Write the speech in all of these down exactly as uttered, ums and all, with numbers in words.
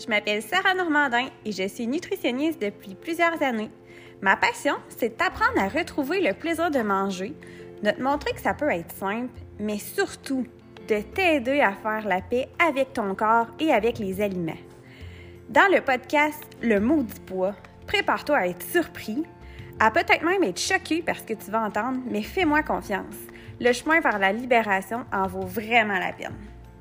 Je m'appelle Sarah Normandin et je suis nutritionniste depuis plusieurs années. Ma passion, c'est d'apprendre à retrouver le plaisir de manger, de te montrer que ça peut être simple, mais surtout de t'aider à faire la paix avec ton corps et avec les aliments. Dans le podcast Le Maudit Poids, prépare-toi à être surpris, à peut-être même être choqué par ce que tu vas entendre, mais fais-moi confiance. Le chemin vers la libération en vaut vraiment la peine.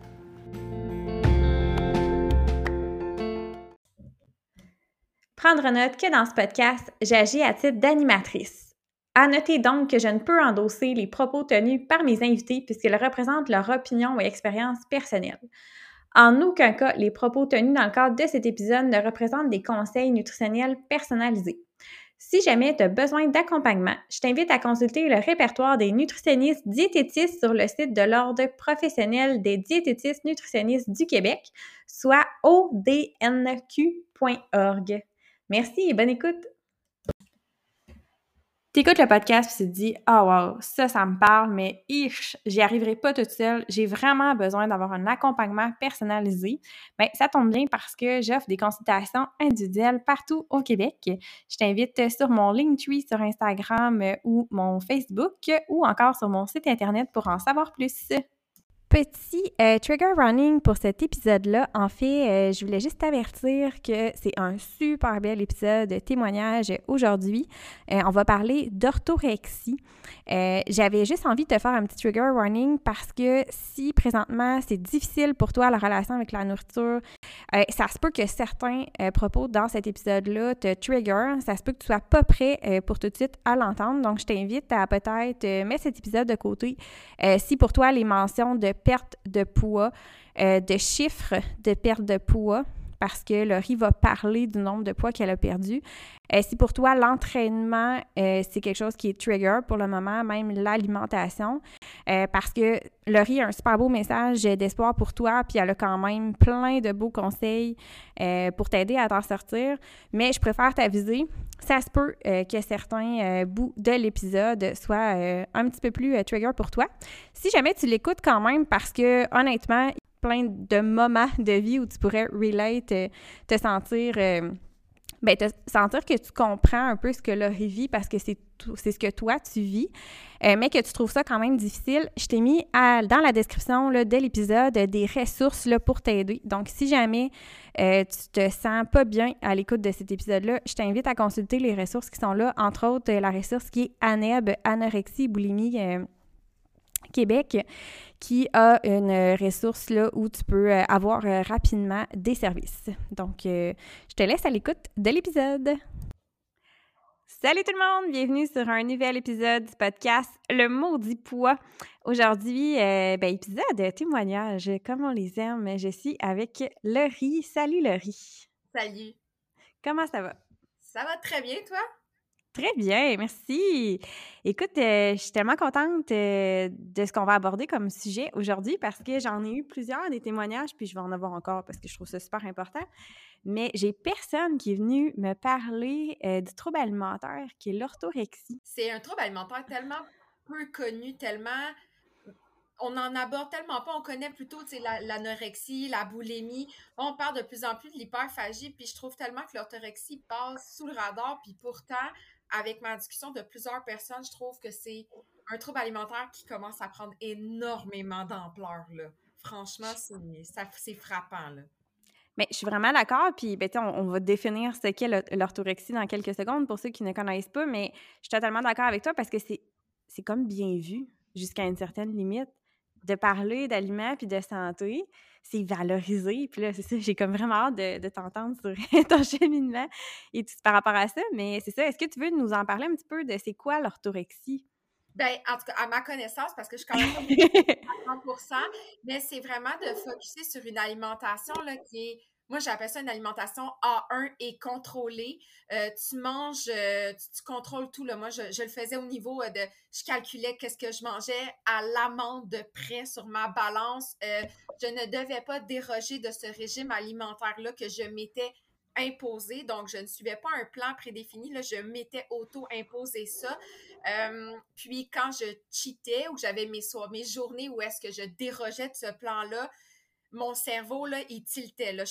Prendre note que dans ce podcast, j'agis à titre d'animatrice. À noter donc que je ne peux endosser les propos tenus par mes invités puisqu'ils représentent leur opinion et expérience personnelle. En aucun cas, les propos tenus dans le cadre de cet épisode ne représentent des conseils nutritionnels personnalisés. Si jamais tu as besoin d'accompagnement, je t'invite à consulter le répertoire des nutritionnistes diététistes sur le site de l'Ordre professionnel des diététistes nutritionnistes du Québec, soit o d n q point org. Merci et bonne écoute! T'écoutes le podcast et tu te dis « Ah oh wow, ça, ça me parle, mais ich, j'y arriverai pas toute seule, j'ai vraiment besoin d'avoir un accompagnement personnalisé. » Bien, ça tombe bien parce que j'offre des consultations individuelles partout au Québec. Je t'invite sur mon Linktree sur Instagram ou mon Facebook ou encore sur mon site Internet pour en savoir plus. Petit euh, trigger warning pour cet épisode-là. En fait, euh, je voulais juste t'avertir que c'est un super bel épisode de témoignage aujourd'hui. Euh, on va parler d'orthorexie. Euh, j'avais juste envie de te faire un petit trigger warning parce que si présentement c'est difficile pour toi la relation avec la nourriture, euh, ça se peut que certains euh, propos dans cet épisode-là te trigger. Ça se peut que tu sois pas prêt euh, pour tout de suite à l'entendre. Donc, je t'invite à peut-être euh, mettre cet épisode de côté. Euh, si pour toi les mentions de perte de poids, euh, de chiffres de perte de poids, parce que Laurie va parler du nombre de poids qu'elle a perdu. Euh, si pour toi, l'entraînement, euh, c'est quelque chose qui est trigger pour le moment, même l'alimentation, euh, parce que Laurie a un super beau message d'espoir pour toi, puis elle a quand même plein de beaux conseils euh, pour t'aider à t'en sortir, mais je préfère t'aviser. Ça se peut euh, que certains euh, bouts de l'épisode soient euh, un petit peu plus euh, trigger pour toi. Si jamais tu l'écoutes quand même, parce que honnêtement, il y a plein de moments de vie où tu pourrais relate, euh, te sentir, euh, ben, te sentir que tu comprends un peu ce que Laurie vit parce que c'est, tout, c'est ce que toi tu vis, euh, mais que tu trouves ça quand même difficile. Je t'ai mis à, dans la description là, de l'épisode des ressources là, pour t'aider. Donc, si jamais euh, tu te sens pas bien à l'écoute de cet épisode-là, je t'invite à consulter les ressources qui sont là, entre autres la ressource qui est ANEB, Anorexie, Boulimie, euh, Québec, qui a une ressource là où tu peux avoir rapidement des services. Donc, euh, je te laisse à l'écoute de l'épisode. Salut tout le monde! Bienvenue sur un nouvel épisode du podcast Le Maudit Poids. Aujourd'hui, euh, ben, épisode témoignage, comme on les aime. Je suis avec Laurie. Salut Laurie! Salut! Comment ça va? Ça va très bien, toi? Très bien, merci. Écoute, euh, je suis tellement contente euh, de ce qu'on va aborder comme sujet aujourd'hui parce que j'en ai eu plusieurs des témoignages, puis je vais en avoir encore parce que je trouve ça super important. Mais j'ai personne qui est venu me parler euh, du trouble alimentaire qui est l'orthorexie. C'est un trouble alimentaire tellement peu connu, tellement... On en aborde tellement pas, on connaît plutôt la, l'anorexie, la boulimie. On parle de plus en plus de l'hyperphagie, puis je trouve tellement que l'orthorexie passe sous le radar, puis pourtant, avec ma discussion de plusieurs personnes, je trouve que c'est un trouble alimentaire qui commence à prendre énormément d'ampleur, là. Franchement, c'est, ça, c'est frappant, là. Mais je suis vraiment d'accord, puis ben, on, on va définir ce qu'est l'orthorexie dans quelques secondes pour ceux qui ne connaissent pas, mais je suis totalement d'accord avec toi parce que c'est, c'est comme bien vu jusqu'à une certaine limite. De parler d'aliments puis de santé, c'est valorisé. Puis là, c'est ça, j'ai comme vraiment hâte de, de t'entendre sur ton cheminement et tout par rapport à ça. Mais c'est ça, est-ce que tu veux nous en parler un petit peu de c'est quoi l'orthorexie? Ben, en tout cas, à ma connaissance, parce que je suis quand même pas à cent pour cent, mais c'est vraiment de focuser sur une alimentation là, qui est, moi j'appelle ça une alimentation A un et contrôlée. Euh, tu manges, euh, tu, tu contrôles tout. Là. Moi, je, je le faisais au niveau euh, de, je calculais qu'est-ce que je mangeais à l'amande de près sur ma balance. Euh, je ne devais pas déroger de ce régime alimentaire-là que je m'étais imposé. Donc, je ne suivais pas un plan prédéfini. Là, je m'étais auto-imposé ça. Euh, puis, quand je cheatais ou que j'avais mes, so- mes journées où est-ce que je dérogeais de ce plan-là, mon cerveau, là, il tiltait. Là. Je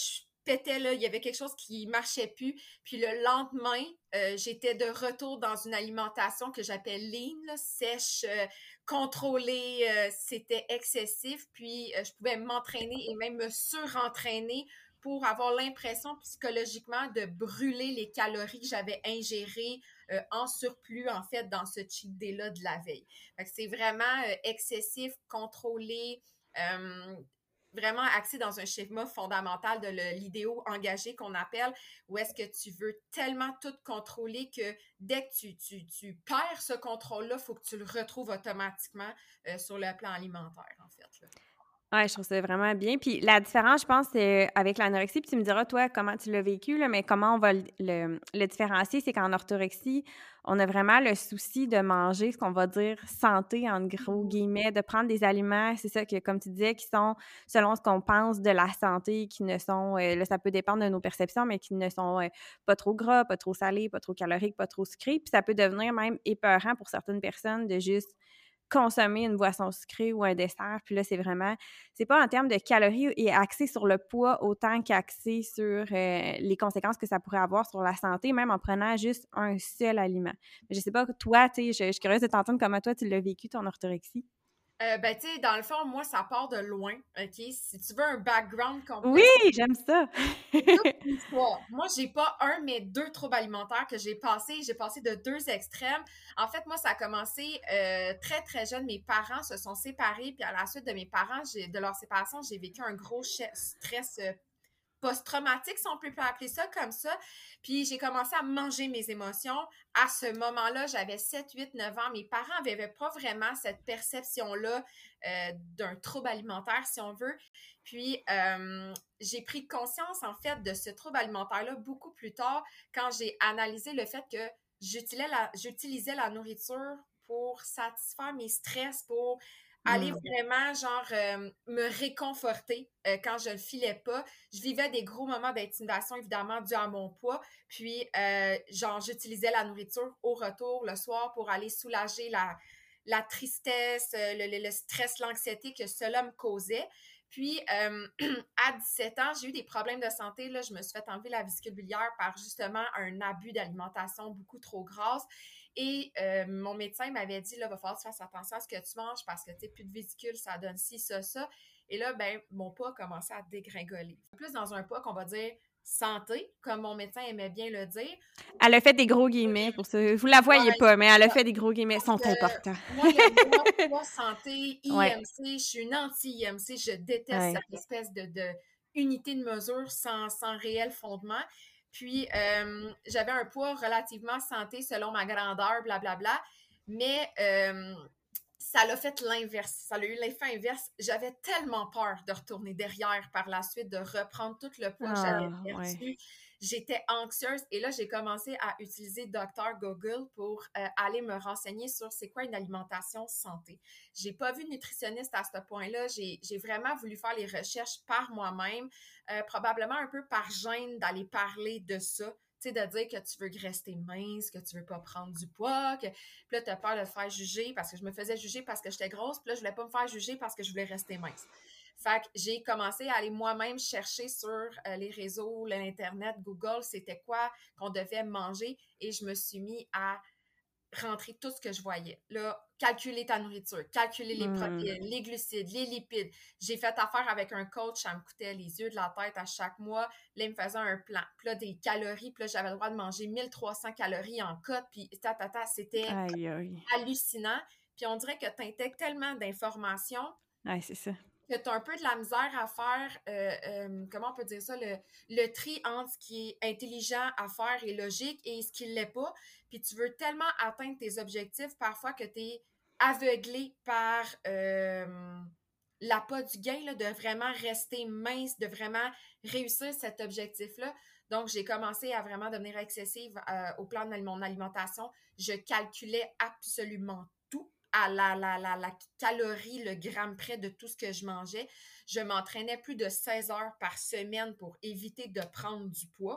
pétait, là, il y avait quelque chose qui marchait plus. Puis le lendemain, euh, j'étais de retour dans une alimentation que j'appelle lean, là, sèche, euh, contrôlée, euh, c'était excessif. Puis euh, je pouvais m'entraîner et même me surentraîner pour avoir l'impression psychologiquement de brûler les calories que j'avais ingérées euh, en surplus, en fait, dans ce cheat day-là de la veille. Fait que c'est vraiment euh, excessif, contrôlé, euh, vraiment axé dans un schéma fondamental de l'idéo engagé qu'on appelle, où est-ce que tu veux tellement tout contrôler que dès que tu, tu, tu perds ce contrôle-là, il faut que tu le retrouves automatiquement euh, sur le plan alimentaire, en fait. Là. Ouais, je trouve ça vraiment bien. Puis la différence, je pense, c'est avec l'anorexie, puis tu me diras, toi, comment tu l'as vécu, là, mais comment on va le, le, le différencier, c'est qu'en orthorexie, on a vraiment le souci de manger ce qu'on va dire santé, en gros guillemets, de prendre des aliments, c'est ça que, comme tu disais, qui sont selon ce qu'on pense de la santé, qui ne sont, euh, là, ça peut dépendre de nos perceptions, mais qui ne sont euh, pas trop gras, pas trop salés, pas trop caloriques, pas trop sucrés. Puis ça peut devenir même épeurant pour certaines personnes de juste consommer une boisson sucrée ou un dessert. Puis là, c'est vraiment, c'est pas en termes de calories et axé sur le poids autant qu'axé sur euh, les conséquences que ça pourrait avoir sur la santé, même en prenant juste un seul aliment. Mais je sais pas, toi, tu sais, je, je suis curieuse de t'entendre comment toi, tu l'as vécu, ton orthorexie. Euh, ben, tu sais, dans le fond, moi, ça part de loin, OK? Si tu veux un background complet, Oui, j'aime ça! c'est toute une histoire. Moi, j'ai pas un, mais deux troubles alimentaires que j'ai passés. J'ai passé de deux extrêmes. En fait, moi, ça a commencé euh, très, très jeune. Mes parents se sont séparés, puis à la suite de mes parents, j'ai, de leur séparation, j'ai vécu un gros stress euh, post-traumatique, si on peut appeler ça comme ça. Puis j'ai commencé à manger mes émotions. À ce moment-là, j'avais sept, huit, neuf ans. Mes parents n'avaient pas vraiment cette perception-là euh, d'un trouble alimentaire, si on veut. Puis euh, j'ai pris conscience, en fait, de ce trouble alimentaire-là beaucoup plus tard quand j'ai analysé le fait que j'utilisais la, j'utilisais la nourriture pour satisfaire mes stress, pour aller Mm. vraiment, genre, euh, me réconforter euh, quand je le filais pas. Je vivais des gros moments d'intimidation, évidemment, dû à mon poids. Puis, euh, genre, j'utilisais la nourriture au retour, le soir, pour aller soulager la, la tristesse, euh, le, le, le stress, l'anxiété que cela me causait. Puis, euh, à dix-sept ans, j'ai eu des problèmes de santé. Là, je me suis fait enlever la vésicule biliaire par justement un abus d'alimentation beaucoup trop grasse. Et euh, mon médecin m'avait dit, là, il va falloir que tu fasses attention à ce que tu manges parce que, tu sais, plus de vésicule, ça donne ci, ça, ça. Et là, ben, mon poids a commencé à dégringoler. Plus dans un poids qu'on va dire santé, comme mon médecin aimait bien le dire. Elle a fait des gros guillemets pour ça. Vous la voyez Ouais, pas, mais elle a fait des gros guillemets. Ils sont euh, importants. moi, le mot poids santé, Ouais, I M C, je suis une anti-I M C. Je déteste ouais. cette espèce de, de unité de mesure sans, sans réel fondement. Puis, euh, j'avais un poids relativement santé selon ma grandeur, blablabla. Mais euh, ça l'a fait l'inverse. Ça a eu l'effet inverse. J'avais tellement peur de retourner derrière par la suite, de reprendre tout le poids que j'avais Ah, ouais. perdu. J'étais anxieuse et là, j'ai commencé à utiliser docteur Google pour euh, aller me renseigner sur c'est quoi une alimentation santé. J'ai pas vu de nutritionniste à ce point-là. J'ai, j'ai vraiment voulu faire les recherches par moi-même, euh, probablement un peu par gêne d'aller parler de ça. Tu sais, de dire que tu veux rester mince, que tu veux pas prendre du poids, que puis là, tu as peur de te faire juger parce que je me faisais juger parce que j'étais grosse, puis là, je voulais pas me faire juger parce que je voulais rester mince. Fait que j'ai commencé à aller moi-même chercher sur euh, les réseaux, l'Internet, Google, c'était quoi qu'on devait manger et je me suis mis à rentrer tout ce que je voyais. Là, calculer ta nourriture, calculer les Mm. protéines, les glucides, les lipides. J'ai fait affaire avec un coach, ça me coûtait les yeux de la tête à chaque mois. Là, il me faisait un plan. Puis là, des calories, puis là, j'avais le droit de manger mille trois cents calories en cote, puis ta, ta, ta, c'était Aïe, aïe. hallucinant. Puis on dirait que tu intègres tellement d'informations Ouais, c'est ça. que tu as un peu de la misère à faire, euh, euh, comment on peut dire ça, le, le tri entre ce qui est intelligent à faire et logique et ce qui ne l'est pas. Puis tu veux tellement atteindre tes objectifs parfois que tu es aveuglé par euh, l'appât du gain, là, de vraiment rester mince, de vraiment réussir cet objectif-là. Donc, j'ai commencé à vraiment devenir excessive euh, au plan de mon alimentation. Je calculais absolument tout à la, la, la, la calorie, le gramme près de tout ce que je mangeais. Je m'entraînais plus de seize heures par semaine pour éviter de prendre du poids.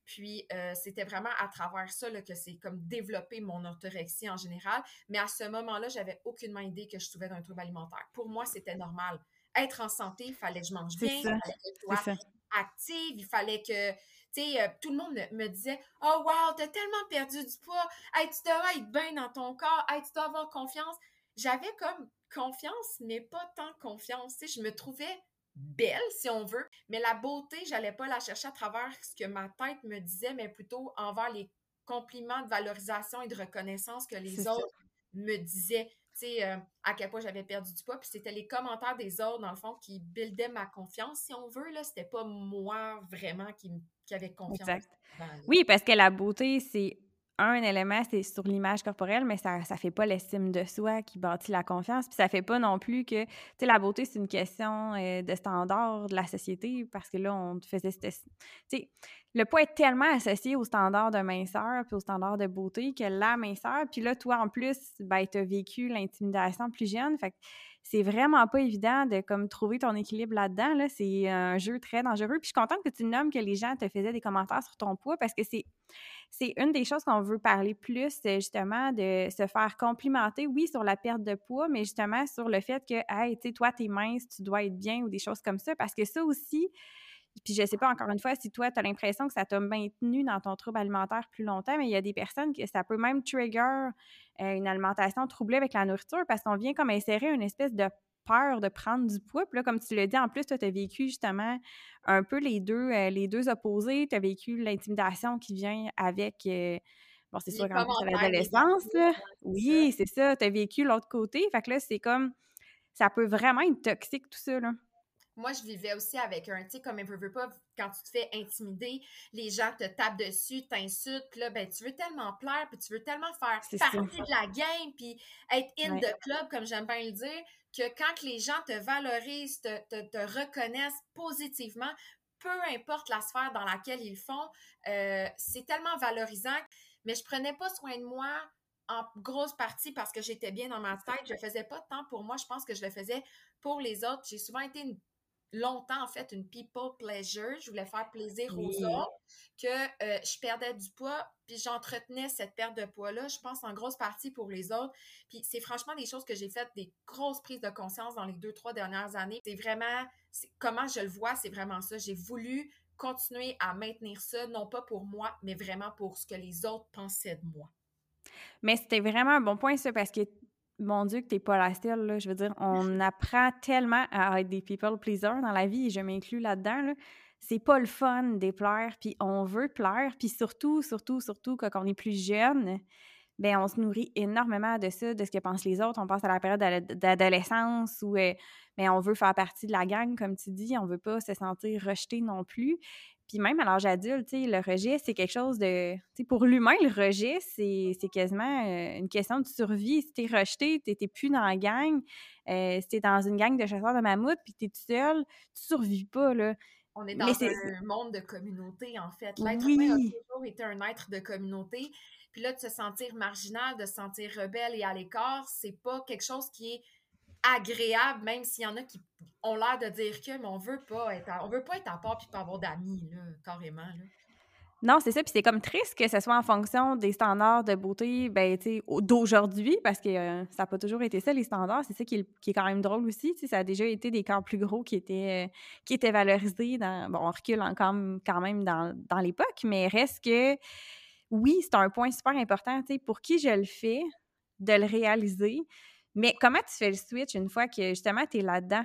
Puis, euh, c'était vraiment à travers ça là, que c'est comme développer mon orthorexie en général. Mais à ce moment-là, j'avais aucunement idée que je souffrais d'un trouble alimentaire. Pour moi, c'était normal. Être en santé, il fallait que je mange C'est bien, il ça, fallait que je c'est sois ça. active, il fallait que, tu sais, euh, tout le monde me, me disait « Oh wow, t'as tellement perdu du poids, hey, tu dois être bien dans ton corps, hey, tu dois avoir confiance. » J'avais comme confiance, mais pas tant confiance. Tu sais, je me trouvais belle, si on veut, mais la beauté, j'allais pas la chercher à travers ce que ma tête me disait, mais plutôt envers les compliments de valorisation et de reconnaissance que C'est les ça. autres me disaient. Tu sais, euh, à quel point j'avais perdu du poids. Puis c'était les commentaires des autres, dans le fond, qui buildaient ma confiance, si on veut. Là, c'était pas moi vraiment qui, qui avait confiance Exact. dedans, là. Oui, parce que la beauté, c'est un élément, c'est sur l'image corporelle, mais ça ça fait pas l'estime de soi qui bâtit la confiance. Puis ça fait pas non plus que, tu sais, la beauté, c'est une question euh, de standard de la société parce que là, on te faisait cette. Tu sais, le poids est tellement associé au standard de minceur puis au standard de beauté que la minceur, puis là, toi, en plus, ben, tu as vécu l'intimidation plus jeune. Fait que c'est vraiment pas évident de comme trouver ton équilibre là-dedans. Là. C'est un jeu très dangereux. Puis je suis contente que tu nommes que les gens te faisaient des commentaires sur ton poids parce que c'est c'est une des choses qu'on veut parler plus, c'est justement de se faire complimenter, oui, sur la perte de poids, mais justement sur le fait que, hey, tu sais, toi, t'es mince, tu dois être bien ou des choses comme ça. Parce que ça aussi, puis je sais pas, encore une fois, si toi, tu as l'impression que ça t'a maintenu dans ton trouble alimentaire plus longtemps, mais il y a des personnes que ça peut même trigger euh, une alimentation troublée avec la nourriture parce qu'on vient comme insérer une espèce de peur de prendre du poids. Puis là, comme tu l'as dit, en plus, toi, tu as vécu justement un peu les deux, euh, les deux opposés. Tu as vécu l'intimidation qui vient avec, euh, bon, c'est sûr Les qu'en plus, à commentaires l'adolescence, négatifs, là. hein, c'est ça. Oui, c'est ça. Tu as vécu l'autre côté. Fait que là, c'est comme, ça peut vraiment être toxique, tout ça, là. Moi, je vivais aussi avec un, tu sais, comme un peu, veux pas, quand tu te fais intimider, les gens te tapent dessus, t'insultent, puis là, ben, tu veux tellement plaire, puis tu veux tellement faire C'est ça. partie de la game, puis être in Ouais. the club, comme j'aime bien le dire, que quand les gens te valorisent, te, te, te reconnaissent positivement, peu importe la sphère dans laquelle ils le font, euh, c'est tellement valorisant. Mais je prenais pas soin de moi en grosse partie parce que j'étais bien dans ma tête. Je faisais pas de temps pour moi. Je pense que je le faisais pour les autres. J'ai souvent été une longtemps, en fait, une people pleasure. Je voulais faire plaisir aux Oui. autres, que euh, je perdais du poids, puis j'entretenais cette perte de poids-là, je pense, en grosse partie pour les autres. Puis c'est franchement des choses que j'ai faites, des grosses prises de conscience dans les deux, trois dernières années. C'est vraiment, c'est, comment je le vois, c'est vraiment ça. J'ai voulu continuer à maintenir ça, non pas pour moi, mais vraiment pour ce que les autres pensaient de moi. Mais c'était vraiment un bon point, ça, parce que, mon Dieu, que t'es pas la seule, là. Je veux dire, on apprend tellement à être des people pleasers dans la vie, et je m'inclus là-dedans, là. C'est pas le fun de déplaire, puis on veut plaire, puis surtout, surtout, surtout, quand on est plus jeune, ben on se nourrit énormément de ça, de ce que pensent les autres. On pense à la période d'ado- d'adolescence où euh, ben, on veut faire partie de la gang, comme tu dis. On veut pas se sentir rejeté non plus. Puis même à l'âge adulte, tu sais, le rejet, c'est quelque chose de... Tu sais, pour l'humain, le rejet, c'est c'est quasiment euh, une question de survie. Si t'es rejeté, t'es t'es plus dans la gang. Euh, si t'es dans une gang de chasseurs de mammouths puis t'es tout seul, tu survis pas, là. On est Mais dans c'est... c'est- un monde de communauté, en fait. L'être humain a Oui! toujours été un être de communauté. Puis là, de se sentir marginal, de se sentir rebelle et à l'écart, c'est pas quelque chose qui est agréable, même s'il y en a qui ont l'air de dire que, mais on veut pas être à, on veut pas être à part puis pas avoir d'amis, là, carrément, là. Non, c'est ça, puis c'est comme triste que ce soit en fonction des standards de beauté, ben, tu sais, au d'aujourd'hui, parce que, heu, ça a pas toujours été ça, les standards. C'est ça qui est l qui est quand même drôle aussi, tu sais, ça a déjà été des corps plus gros qui étaient, heu, qui étaient valorisés dans bon, on recule encore quand même dans dans l'époque, mais reste que, oui, c'est un point super important, tu sais, pour qui je le fais, de le réaliser, mais comment tu fais le switch une fois que, justement, tu es là-dedans?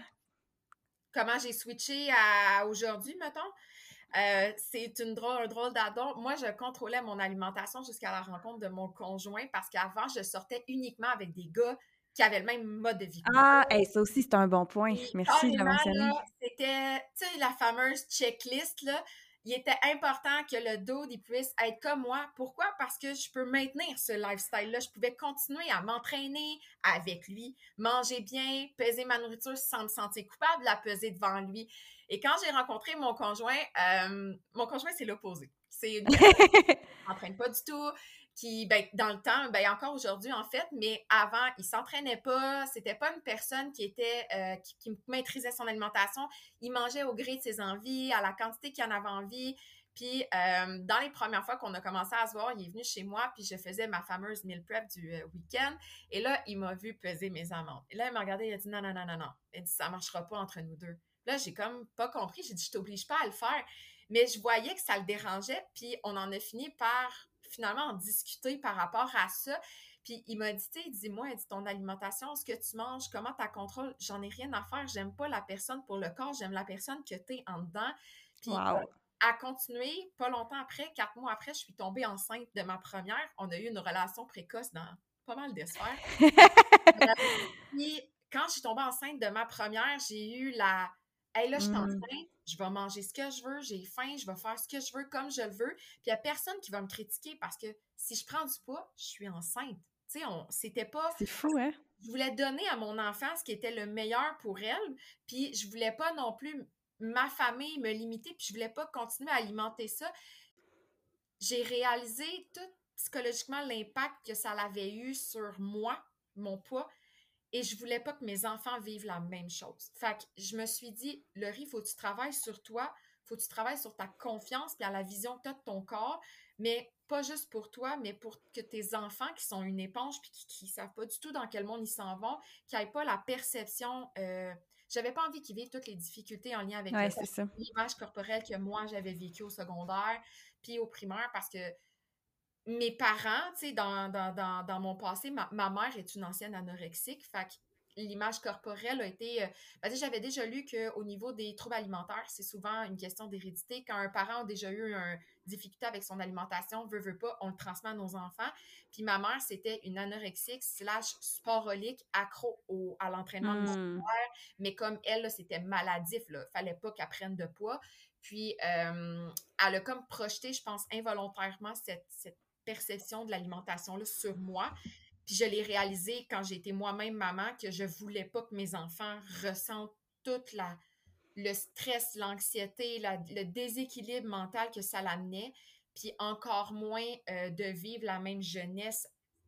Comment j'ai switché à aujourd'hui, mettons? Euh, c'est une drôle, un drôle d'adon. Moi, je contrôlais mon alimentation jusqu'à la rencontre de mon conjoint parce qu'avant, je sortais uniquement avec des gars qui avaient le même mode de vie que moi. Ah, hey, ça aussi, c'est un bon point. Et Merci de le carrément, là, mentionner. c'était, tu sais, la fameuse checklist, là. Il était important que le dude, il puisse être comme moi. Pourquoi? Parce que je peux maintenir ce lifestyle-là. Je pouvais continuer à m'entraîner avec lui, manger bien, peser ma nourriture sans me sentir coupable, la peser devant lui. Et quand j'ai rencontré mon conjoint, euh, mon conjoint, c'est l'opposé. C'est une personne qui ne s'entraîne pas du tout, qui, ben, dans le temps, ben, encore aujourd'hui, en fait, mais avant, il s'entraînait pas. C'était pas une personne qui était, euh, qui, qui maîtrisait son alimentation. Il mangeait au gré de ses envies, à la quantité qu'il en avait envie. Puis, euh, dans les premières fois qu'on a commencé à se voir, il est venu chez moi, puis je faisais ma fameuse meal prep du euh, week-end. Et là, il m'a vu peser mes amandes. Et là, il m'a regardé, il a dit non, non, non, non, non. Il a dit ça marchera pas entre nous deux. Là, j'ai comme pas compris. J'ai dit je t'oblige pas à le faire. Mais je voyais que ça le dérangeait, puis on en a fini par finalement en discuter par rapport à ça. Puis il m'a dit, tu sais, dis-moi, il dit, ton alimentation, ce que tu manges, comment tu contrôles, j'en ai rien à faire. J'aime pas la personne pour le corps, j'aime la personne que tu es en dedans. Puis Wow! à continuer, pas longtemps après, quatre mois après, je suis tombée enceinte de ma première. On a eu une relation précoce dans pas mal de sphères. Puis quand je suis tombée enceinte de ma première, j'ai eu la hey, là, je suis Mm. enceinte, je vais manger ce que je veux, j'ai faim, je vais faire ce que je veux comme je le veux. Puis il n'y a personne qui va me critiquer parce que si je prends du poids, je suis enceinte. Tu sais, on, c'était pas. C'est fou, hein? Je voulais donner à mon enfant ce qui était le meilleur pour elle, puis je voulais pas non plus m'affamer, me limiter, puis je voulais pas continuer à alimenter ça. J'ai réalisé tout psychologiquement l'impact que ça avait eu sur moi, mon poids, et je voulais pas que mes enfants vivent la même chose. Fait que je me suis dit, Laurie, faut que tu travailles sur toi, faut que tu travailles sur ta confiance puis à la vision que tu as de ton corps, mais pas juste pour toi, mais pour que tes enfants qui sont une éponge puis qui, qui savent pas du tout dans quel monde ils s'en vont, qui n'aient pas la perception. Euh, j'avais pas envie qu'ils vivent toutes les difficultés en lien avec Ouais, euh, c'est ça. l'image corporelle que moi j'avais vécue au secondaire puis au primaire parce que mes parents, tu sais, dans, dans, dans, dans mon passé, ma, ma mère est une ancienne anorexique, fait que l'image corporelle a été... Euh, ben, tu sais, j'avais déjà lu qu'au niveau des troubles alimentaires, c'est souvent une question d'hérédité. Quand un parent a déjà eu une difficulté avec son alimentation, veut, veut pas, on le transmet à nos enfants. Puis ma mère, c'était une anorexique slash sporolique, accro au, à l'entraînement Mm. musculaire, mais comme elle, là, c'était maladif, là, fallait pas qu'elle prenne de poids. Puis, euh, elle a comme projeté, je pense, involontairement cette, cette perception de l'alimentation-là sur moi. Puis je l'ai réalisé quand j'ai été moi-même maman que je voulais pas que mes enfants ressentent toute la, le stress, l'anxiété, la, le déséquilibre mental que ça l'amenait, puis encore moins euh, de vivre la même jeunesse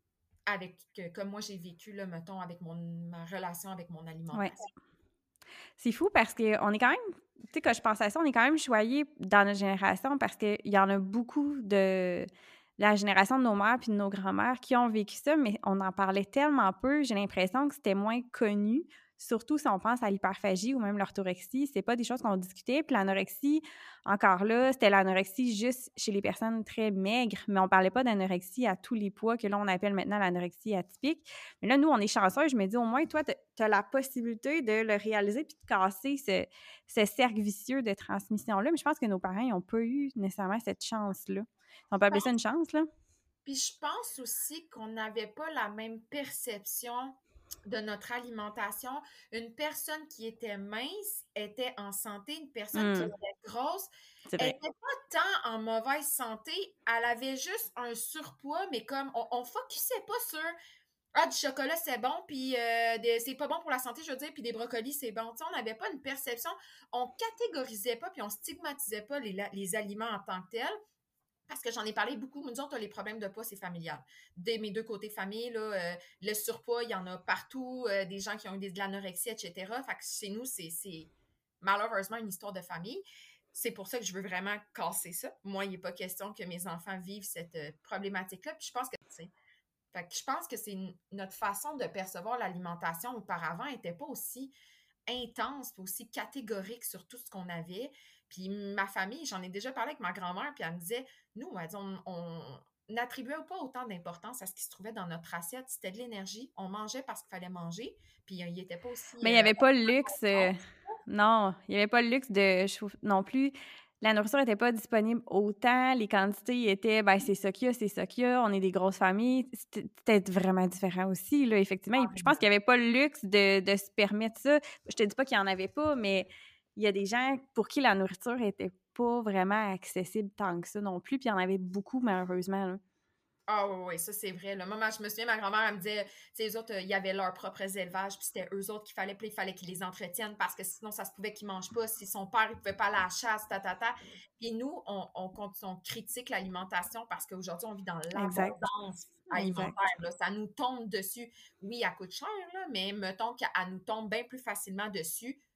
avec que, comme moi j'ai vécu, là, mettons, avec mon, ma relation avec mon alimentation. Ouais. C'est fou parce qu'on est quand même, tu sais, quand je pense à ça, on est quand même choyés dans notre génération parce qu'il y en a beaucoup de la génération de nos mères puis de nos grands-mères qui ont vécu ça, mais on en parlait tellement peu, j'ai l'impression que c'était moins connu, surtout si on pense à l'hyperphagie ou même l'orthorexie, c'est pas des choses qu'on discutait. Puis l'anorexie, encore là, c'était l'anorexie juste chez les personnes très maigres, mais on parlait pas d'anorexie à tous les poids que là, on appelle maintenant l'anorexie atypique. Mais là, nous, on est chanceux. Je me dis, au moins, toi, tu as la possibilité de le réaliser puis de casser ce, ce cercle vicieux de transmission-là. Mais je pense que nos parents n'ont pas eu nécessairement cette chance-là. On peut appeler ça une chance, là. Puis je pense aussi qu'on n'avait pas la même perception de notre alimentation. Une personne qui était mince était en santé, une personne qui Mm. était grosse C'est vrai. était pas tant en mauvaise santé, elle avait juste un surpoids, mais comme on, on focusait pas sur ah, du chocolat c'est bon, puis euh, des- c'est pas bon pour la santé, je veux dire, puis des brocolis c'est bon. Tu sais, on n'avait pas une perception, on catégorisait pas, puis on stigmatisait pas les, la- les aliments en tant que tels. Parce que j'en ai parlé beaucoup, nous autres, les problèmes de poids, c'est familial. De mes deux côtés famille, là, euh, le surpoids, il y en a partout, euh, des gens qui ont eu des, de l'anorexie, et cetera. Fait que chez nous, c'est, c'est malheureusement une histoire de famille. C'est pour ça que je veux vraiment casser ça. Moi, il n'est pas question que mes enfants vivent cette euh, problématique-là. Puis je pense que, tu sais, fait que je pense que c'est une- notre façon de percevoir l'alimentation auparavant n'était pas aussi intense, puis aussi catégorique sur tout ce qu'on avait. Puis ma famille, j'en ai déjà parlé avec ma grand-mère, puis elle me disait, nous, elle dit, on, on n'attribuait pas autant d'importance à ce qui se trouvait dans notre assiette. C'était de l'énergie. On mangeait parce qu'il fallait manger, puis euh, il n'était pas aussi... Mais il n'y euh, avait pas le luxe. euh, non, il n'y avait pas le luxe de. je trouve- non plus. La nourriture n'était pas disponible autant. Les quantités étaient, ben c'est ça qu'il y a, c'est ça qu'il y a. On est des grosses familles. C'était c'était vraiment différent aussi, là, effectivement. Et je pense qu'il n'y avait pas le luxe de, de se permettre ça. Je te dis pas qu'il n'y en avait pas, mais il y a des gens pour qui la nourriture n'était pas vraiment accessible tant que ça non plus. Puis il y en avait beaucoup, malheureusement, là. Ah oui, oui, ça c'est vrai. Là. Moi, ma- je me souviens, ma grand-mère, elle me disait, tu sais, eux autres, euh, il y avait leurs propres élevages, puis c'était eux autres qu'il fallait, puis il fallait qu'ils les entretiennent parce que sinon, ça se pouvait qu'ils mangent pas. Si son père, il pouvait pas aller à la chasse, ta, ta, ta. Puis nous, on, on, con- on critique l'alimentation parce qu'aujourd'hui, on vit dans Exact. l'abondance Exact. alimentaire. Là. Ça nous tombe dessus. Oui, elle coûte cher, là, mais mettons qu'elle nous tombe bien plus facilement dessus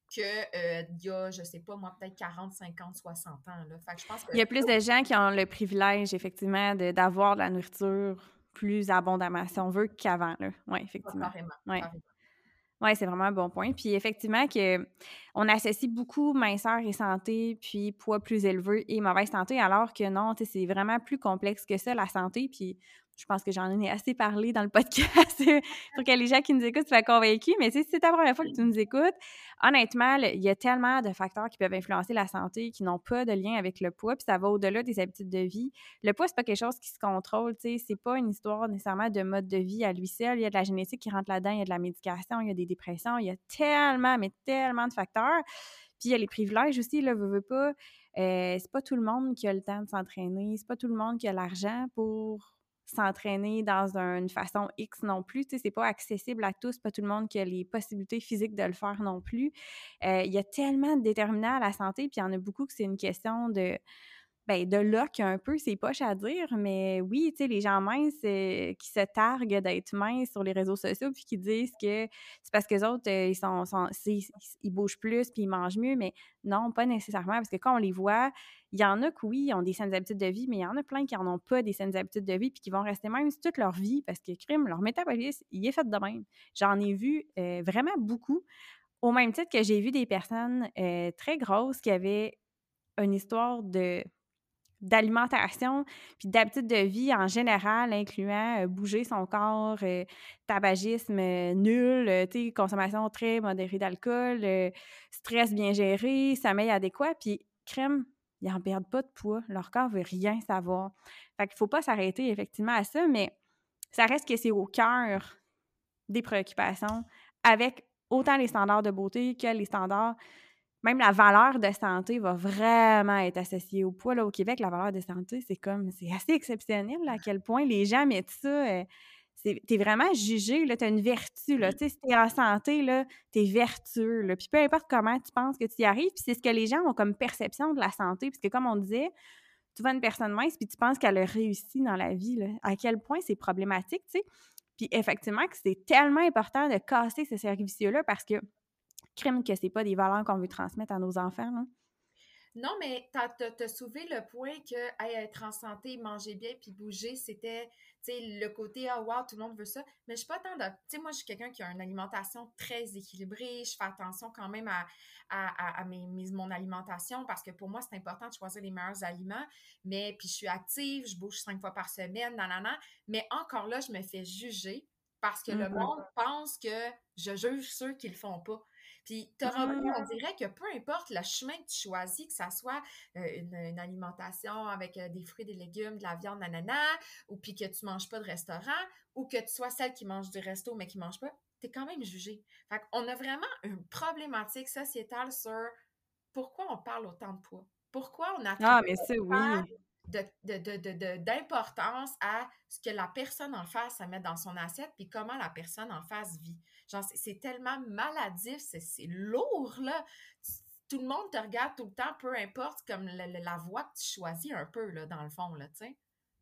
qu'il euh, y a, je sais pas, moi, peut-être quarante, cinquante, soixante ans, là. Fait que je pense que... Il y a plus de gens qui ont le privilège, effectivement, de d'avoir de la nourriture plus abondamment, si on veut, qu'avant, là. Oui, Ah, effectivement. carrément, Oui. carrément. Oui, c'est vraiment un bon point. Puis effectivement que on associe beaucoup minceur et santé, puis poids plus élevé et mauvaise santé, alors que non, tu sais, c'est vraiment plus complexe que ça, la santé. Puis je pense que j'en ai assez parlé dans le podcast pour que les gens qui nous écoutent soient convaincus. Mais tu sais, si c'est ta première fois que tu nous écoutes, honnêtement, là, il y a tellement de facteurs qui peuvent influencer la santé qui n'ont pas de lien avec le poids, puis ça va au-delà des habitudes de vie. Le poids, c'est pas quelque chose qui se contrôle, tu sais, c'est pas une histoire nécessairement de mode de vie à lui seul. Il y a de la génétique qui rentre là-dedans, il y a de la médication, il y a des dépressions, il y a tellement, mais tellement de facteurs. Puis il y a les privilèges aussi, là, veux, veux pas. Euh, c'est pas tout le monde qui a le temps de s'entraîner, c'est pas tout le monde qui a l'argent pour s'entraîner dans un- une façon X non plus. Tu sais, c'est pas accessible à tous, pas tout le monde qui a les possibilités physiques de le faire non plus. Euh, il y a tellement de déterminants à la santé, puis il y en a beaucoup que c'est une question de ben, de luck un peu, c'est poche à dire, mais oui, tu sais, les gens minces euh, qui se targuent d'être minces sur les réseaux sociaux puis qui disent que c'est parce que les autres, euh, ils sont, sont c'est- ils bougent plus puis ils mangent mieux, mais non, pas nécessairement, parce que quand on les voit, il y en a que oui, ils ont des saines habitudes de vie, mais il y en a plein qui n'en ont pas des saines habitudes de vie puis qui vont rester même toute leur vie parce que crime, leur métabolisme, il est fait de même. J'en ai vu euh, vraiment beaucoup, au même titre que j'ai vu des personnes euh, très grosses qui avaient une histoire de d'alimentation, puis d'habitudes de vie en général, incluant, heu, bouger son corps, heu, tabagisme, heu, nul, heu, tu sais, consommation très modérée d'alcool, heu, stress bien géré, sommeil adéquat, puis crème, ils en perdent pas de poids. Leur corps veut rien savoir. Fait qu'il faut pas s'arrêter effectivement à ça, mais ça reste que c'est au cœur des préoccupations avec autant les standards de beauté que les standards même la valeur de santé va vraiment être associée au poids. Là, au Québec, la valeur de santé, c'est comme c'est assez exceptionnel là, à quel point les gens mettent ça. Euh, c'est, t'es vraiment jugé, là, t'as une vertu. Là. Tu sais, si t'es en santé, là, t'es vertueux. Là. Puis peu importe comment tu penses que tu y arrives, puis c'est ce que les gens ont comme perception de la santé. Puisque comme on disait, tu vois une personne mince, puis tu penses qu'elle a réussi dans la vie. Là. À quel point c'est problématique, tu sais. Puis effectivement, que c'est tellement important de casser ce cercle vicieux-là parce que crime que c'est pas des valeurs qu'on veut transmettre à nos enfants. Là. Non, mais t'as, t'as, t'as soulevé le point que hey, être en santé, manger bien puis bouger, c'était, tu sais, le côté, ah, wow, tout le monde veut ça. Mais je suis pas tant de. Tu sais, moi, je suis quelqu'un qui a une alimentation très équilibrée. Je fais attention quand même à, à, à, à mes, mes- mon alimentation parce que pour moi, c'est important de choisir les meilleurs aliments. Mais puis, je suis active, je bouge cinq fois par semaine, nanana. Mais encore là, je me fais juger parce que le Mhm. monde pense que je juge ceux qui le font pas. Puis, te rappeler, Mmh. on dirait que peu importe le chemin que tu choisis, que ça soit euh, une, une alimentation avec euh, des fruits, des légumes, de la viande, nanana, ou puis que tu manges pas de restaurant, ou que tu sois celle qui mange du resto mais qui mange pas, t'es quand même jugé. Fait qu'on a vraiment une problématique sociétale sur pourquoi on parle autant de poids. Pourquoi on Ah, attribue mais ça, oui. de, de, de, de, de- d'importance à ce que la personne en face met dans son assiette, puis comment la personne en face vit. Genre, c'est, c'est tellement maladif, c'est, c'est lourd, là. Tout le monde te regarde tout le temps, peu importe comme la, la- la voie que tu choisis un peu, là, dans le fond, là, tu sais.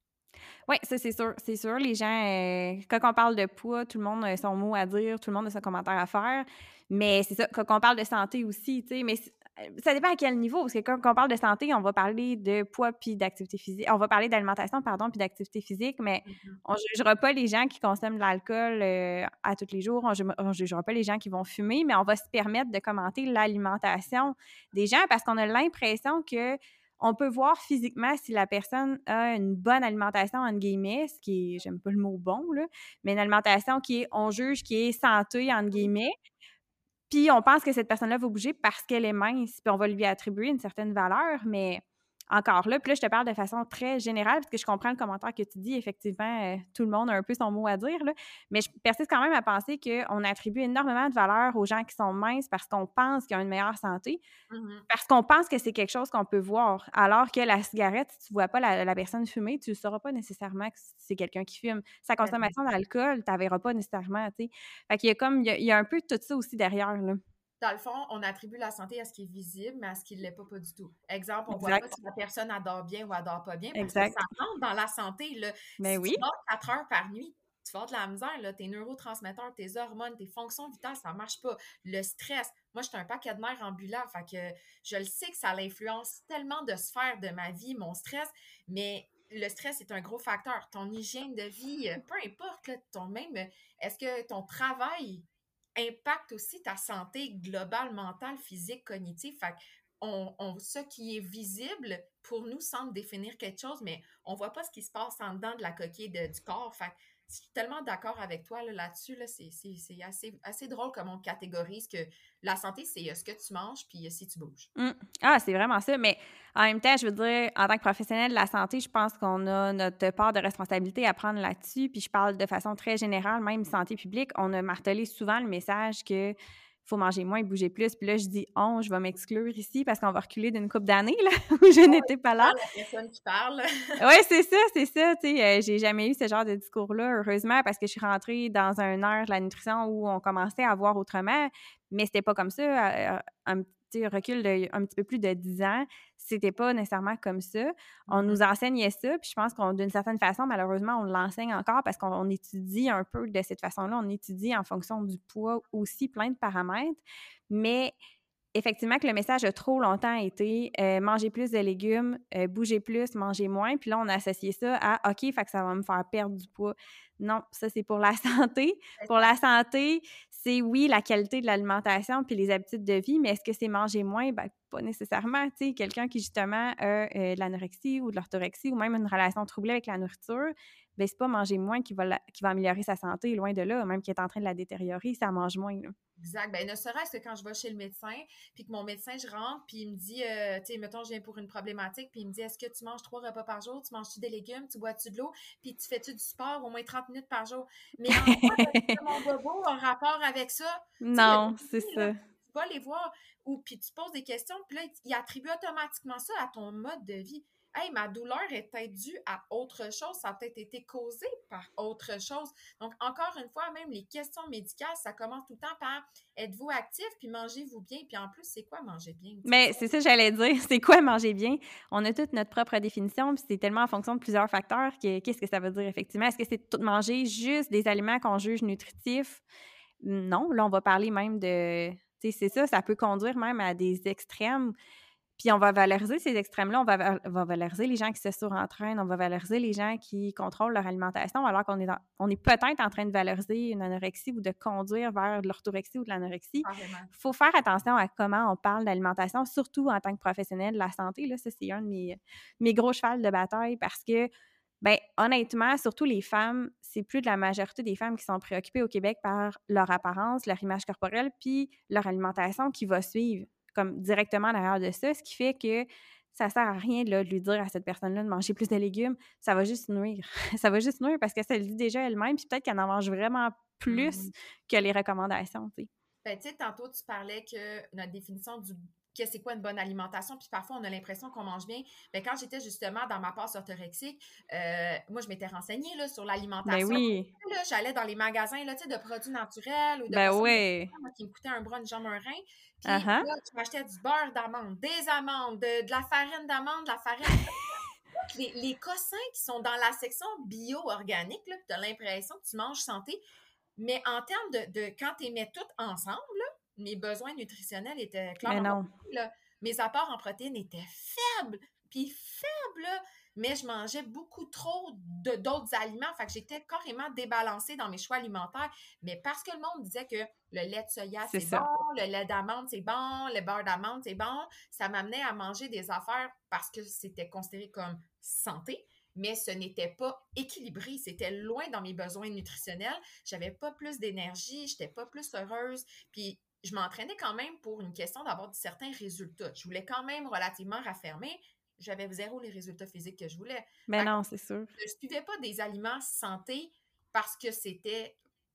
Oui, ça, c'est sûr. C'est sûr, les gens, euh, quand on parle de poids, tout le monde a son mot à dire, tout le monde a son commentaire à faire. Mais c'est ça, quand on parle de santé aussi, tu sais, mais c- euh, ça dépend à quel niveau. Parce que quand on parle de santé, on va parler de poids puis d'activité physique. On va parler d'alimentation, pardon, puis d'activité physique, mais Mhm. on jugera pas les gens qui consomment de l'alcool euh, à tous les jours. On, ju- on jugera pas les gens qui vont fumer, mais on va se permettre de commenter l'alimentation des gens parce qu'on a l'impression que on peut voir physiquement si la personne a une bonne alimentation, entre guillemets, ce qui est, j'aime pas le mot bon, là, mais une alimentation qui est, on juge, qui est santé, entre guillemets, puis on pense que cette personne-là va bouger parce qu'elle est mince, puis on va lui attribuer une certaine valeur, mais encore là, puis là, je te parle de façon très générale, parce que je comprends le commentaire que tu dis. Effectivement, euh, tout le monde a un peu son mot à dire, là, mais je persiste quand même à penser qu'on attribue énormément de valeur aux gens qui sont minces parce qu'on pense qu'ils ont une meilleure santé, Mhm. parce qu'on pense que c'est quelque chose qu'on peut voir, alors que la cigarette, si tu vois pas la, la personne fumer, tu ne sauras pas nécessairement que c'est quelqu'un qui fume. Sa Ben non. consommation d'alcool, tu ne verras pas nécessairement, tu sais. Fait qu'il y a comme, il y a, il y a un peu tout ça aussi derrière, là. Dans le fond, on attribue la santé à ce qui est visible, mais à ce qui ne l'est pas, pas du tout. Exemple, on ne voit pas Exact, si la personne adore bien ou adore pas bien, parce que ça exact. rentre dans la santé, là. Ben Si tu oui, dors quatre heures par nuit, tu vas avoir de la misère, là, tes neurotransmetteurs, tes hormones, tes fonctions vitales, ça marche pas. Le stress, moi, j'étais un paquet de nerfs ambulant, fait que je le sais que ça l'influence tellement de sphères de ma vie, mon stress, mais le stress est un gros facteur. Ton hygiène de vie, euh, peu importe, là, ton même, euh, est-ce que ton travail impacte aussi ta santé globale, mentale, physique, cognitive? Fait que on, on- ce qui est visible, pour nous, semble définir quelque chose, mais on voit pas ce qui se passe en dedans de la coquille de- du corps. Fait que je suis tellement d'accord avec toi là, là-dessus. Là, c'est c'est- c'est assez, assez drôle comme on catégorise que la santé, c'est euh, ce que tu manges puis euh, si tu bouges. Mmh. Ah, c'est vraiment ça, mais en même temps, je veux dire, en tant que professionnel de la santé, je pense qu'on a notre part de responsabilité à prendre là-dessus, puis je parle de façon très générale, même santé publique. On a martelé souvent le message que faut manger moins et bouger plus, puis là, je dis: «On», je vais m'exclure ici parce qu'on va reculer d'une couple d'années là, où je n'étais pas là. Ah, la personne qui parle. Ouais, c'est ça, c'est ça, tu sais, heu, j'ai jamais eu ce genre de discours-là, heureusement, parce que je suis rentrée dans un ère de la nutrition où on commençait à voir autrement, mais c'était pas comme ça, heu, un petit recul de un petit peu plus de dix ans, c'était pas nécessairement comme ça. On Mhm. nous enseignait ça, puis je pense qu'on d'une certaine façon, malheureusement, on l'enseigne encore parce qu'on on étudie un peu de cette façon-là. On étudie en fonction du poids aussi, plein de paramètres, mais effectivement que le message a trop longtemps été, heu, manger plus de légumes, heu, bouger plus, manger moins, puis là, on a associé ça à OK, fait que ça va me faire perdre du poids. Non, ça, c'est pour la santé. Pour la santé, c'est oui, la qualité de l'alimentation puis les habitudes de vie, mais est-ce que c'est manger moins? Ben, pas nécessairement, tu sais. Quelqu'un qui justement a, heu, de l'anorexie ou de l'orthorexie ou même une relation troublée avec la nourriture, ben, c'est pas manger moins qui va la qui va améliorer sa santé, loin de là, même qui est en train de la détériorer, ça mange moins, là. Exact. Ben, ne serait-ce que quand je vais chez le médecin, puis que mon médecin, je rentre, puis il me dit, euh, tu sais, mettons, je viens pour une problématique, puis il me dit, est-ce que tu manges trois repas par jour? Tu manges-tu des légumes? Tu bois-tu de l'eau? Puis tu fais-tu du sport au moins trente minutes par jour? Mais en quoi est-ce que mon bobo a rapport avec ça? Tu sais, il y a des Non, c'est filles, là, ça. tu vas les voir, ou puis tu poses des questions, puis là, il attribue automatiquement ça à ton mode de vie. Hey, ma douleur est peut-être due à autre chose, ça a peut-être été causé par autre chose. Donc, encore une fois, même les questions médicales, ça commence tout le temps par êtes-vous actif, puis mangez-vous bien, puis en plus, c'est quoi manger bien? Tu sais, Mais c'est ça, j'allais dire. C'est quoi manger bien? On a toute notre propre définition, puis c'est tellement en fonction de plusieurs facteurs que qu'est-ce que ça veut dire effectivement? Est-ce que c'est tout manger juste des aliments qu'on juge nutritifs? Non, là, on va parler même de tu sais, c'est ça, ça peut conduire même à des extrêmes. Puis on va valoriser ces extrêmes-là, on va va va valoriser les gens qui se surentraînent, on va valoriser les gens qui contrôlent leur alimentation, alors qu'on est dans on est peut-être en train de valoriser une anorexie ou de conduire vers de l'orthorexie ou de l'anorexie. carrément. Faut faire attention à comment on parle d'alimentation, surtout en tant que professionnel de la santé, là. Ça, c'est un de mes mes gros chevals de bataille parce que, ben, honnêtement, surtout les femmes, c'est plus de la majorité des femmes qui sont préoccupées au Québec par leur apparence, leur image corporelle, puis leur alimentation qui va suivre comme directement derrière de ça, ce qui fait que ça sert à rien là, de lui dire à cette personne-là de manger plus de légumes, ça va juste nuire. Ça va juste nuire parce que ça le dit déjà elle-même, puis peut-être qu'elle en mange vraiment plus Mhm. que les recommandations, tu sais. Ben, tu sais, tantôt, tu parlais que notre définition du que c'est quoi une bonne alimentation, puis parfois on a l'impression qu'on mange bien. Ben, quand j'étais justement dans ma passe orthorexique, euh, moi je m'étais renseignée là, sur Ben l'alimentation. oui. Là, j'allais dans les magasins là, tu sais, de produits naturels ou de Ben poissons de ouais. moi, qui me coûtaient un bras, une jambe, un rein. Ah Puis ah. là, je m'achetais du beurre d'amande, des amandes, de, de la farine d'amande, de la farine. Les, les cossins qui sont dans la section bio-organique, là, tu as l'impression que tu manges santé. Mais en termes de, de quand tu les mets toutes ensemble, là, mes besoins nutritionnels étaient Mais clairement pas non. pris, là. Mes apports en protéines étaient faibles, puis faibles, là. Mais je mangeais beaucoup trop de d'autres aliments. Fait que j'étais carrément débalancée dans mes choix alimentaires. Mais parce que le monde disait que le lait de soya, C'est c'est bon, ça. le lait d'amande, c'est bon, le beurre d'amande, c'est bon, ça m'amenait à manger des affaires parce que c'était considéré comme santé, mais ce n'était pas équilibré. C'était loin dans mes besoins nutritionnels. J'avais pas plus d'énergie, j'étais pas plus heureuse. Puis je m'entraînais quand même pour une question d'avoir certains résultats. Je voulais quand même relativement raffermer. J'avais zéro les résultats physiques que je voulais. Mais Fait que non, c'est sûr. je ne suivais pas des aliments santé parce que c'était,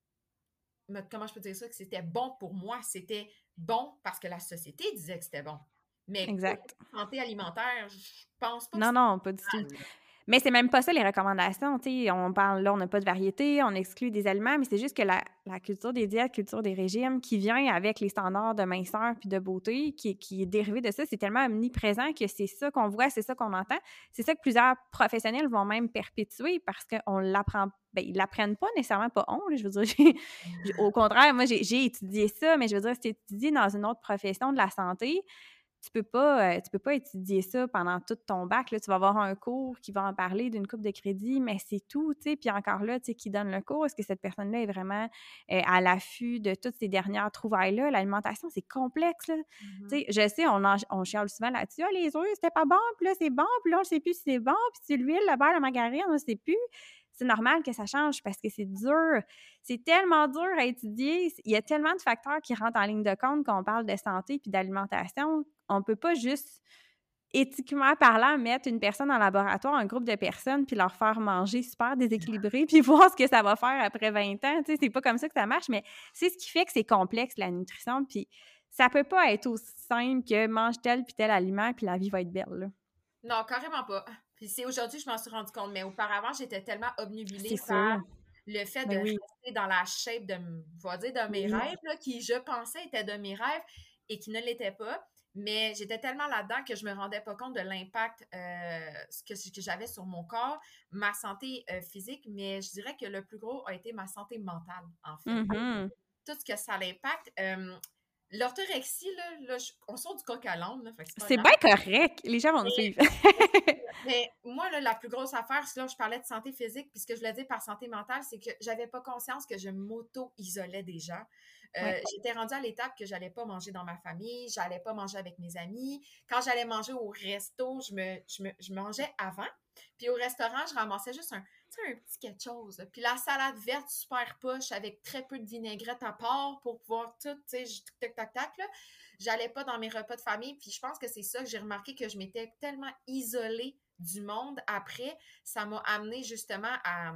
comment je peux dire ça, que c'était bon pour moi. C'était bon parce que la société disait que c'était bon. Mais côté Exact. santé alimentaire, je pense pas que Non, c'est non, pas du tout. mal. Mais c'est même pas ça les recommandations, tu sais, on parle là, on n'a pas de variété, on exclut des aliments, mais c'est juste que la la culture des diètes, culture des régimes qui vient avec les standards de minceur puis de beauté qui est qui est dérivé de ça, c'est tellement omniprésent que c'est ça qu'on voit, c'est ça qu'on entend. C'est ça que plusieurs professionnels vont même perpétuer parce qu'on l'apprend ben, ils l'apprennent pas nécessairement, pas on, là, je veux dire, j'ai j'ai au contraire, moi, j'ai j'ai étudié ça, mais je veux dire, si tu étudies dans une autre profession de la santé, tu peux pas, heu, tu peux pas étudier ça pendant tout ton bac, là. Tu vas avoir un cours qui va en parler d'une coupe de crédit, mais c'est tout, tu sais. Puis encore là, tu sais, qui donne le cours? Est-ce que cette personne-là est vraiment, heu, à l'affût de toutes ces dernières trouvailles-là? L'alimentation, c'est complexe, là. Tu Mhm. sais, je sais, on en on chiale souvent là-dessus: «Ah, les œufs, c'était pas bon, puis là, c'est bon, puis là, on sait plus si c'est bon, puis si l'huile, le beurre, la margarine, on sait plus». C'est normal que ça change parce que c'est dur. C'est tellement dur à étudier. Il y a tellement de facteurs qui rentrent en ligne de compte quand on parle de santé puis d'alimentation. On peut pas juste, éthiquement parlant, mettre une personne en laboratoire, un groupe de personnes, puis leur faire manger super déséquilibré, puis voir ce que ça va faire après vingt ans. Tu sais, c'est pas comme ça que ça marche, mais c'est ce qui fait que c'est complexe, la nutrition, puis ça peut pas être aussi simple que mange tel puis tel aliment, puis la vie va être belle, là. Non, carrément pas. Puis c'est aujourd'hui que je m'en suis rendu compte, mais auparavant, j'étais tellement C'est obnubilée par sûr. le fait de Mais oui. rester dans la shape de, m- je vais dire, de mes Oui. rêves, là, qui je pensais étaient de mes rêves et qui ne l'étaient pas. Mais j'étais tellement là-dedans que je me rendais pas compte de l'impact euh, ce que, que j'avais sur mon corps, ma santé euh, physique, mais je dirais que le plus gros a été ma santé mentale, en fait. Mhm. Tout ce que ça l'impact. Euh, l'orthorexie, là, là, je- on sort du coq à l'âne, là, fait que c'est pas C'est grave. bien correct. Les gens vont me suivre. Mais moi, là, la plus grosse affaire, c'est là, je parlais de santé physique, puis ce que je voulais dire par santé mentale, c'est que j'avais pas conscience que je m'auto-isolais des gens. Ouais. Euh, j'étais rendue à l'étape que j'allais pas manger dans ma famille, j'allais pas manger avec mes amis. Quand j'allais manger au resto, je me, je me, je mangeais avant. Puis au restaurant, je ramassais juste un, tu sais, un petit quelque chose. Puis la salade verte super poche avec très peu de vinaigrette à part pour pouvoir tout, tu sais, je- tac, tac, tac, là. J'allais pas dans mes repas de famille. Puis je pense que c'est ça que j'ai remarqué que je m'étais tellement isolée du monde après. Ça m'a amené justement à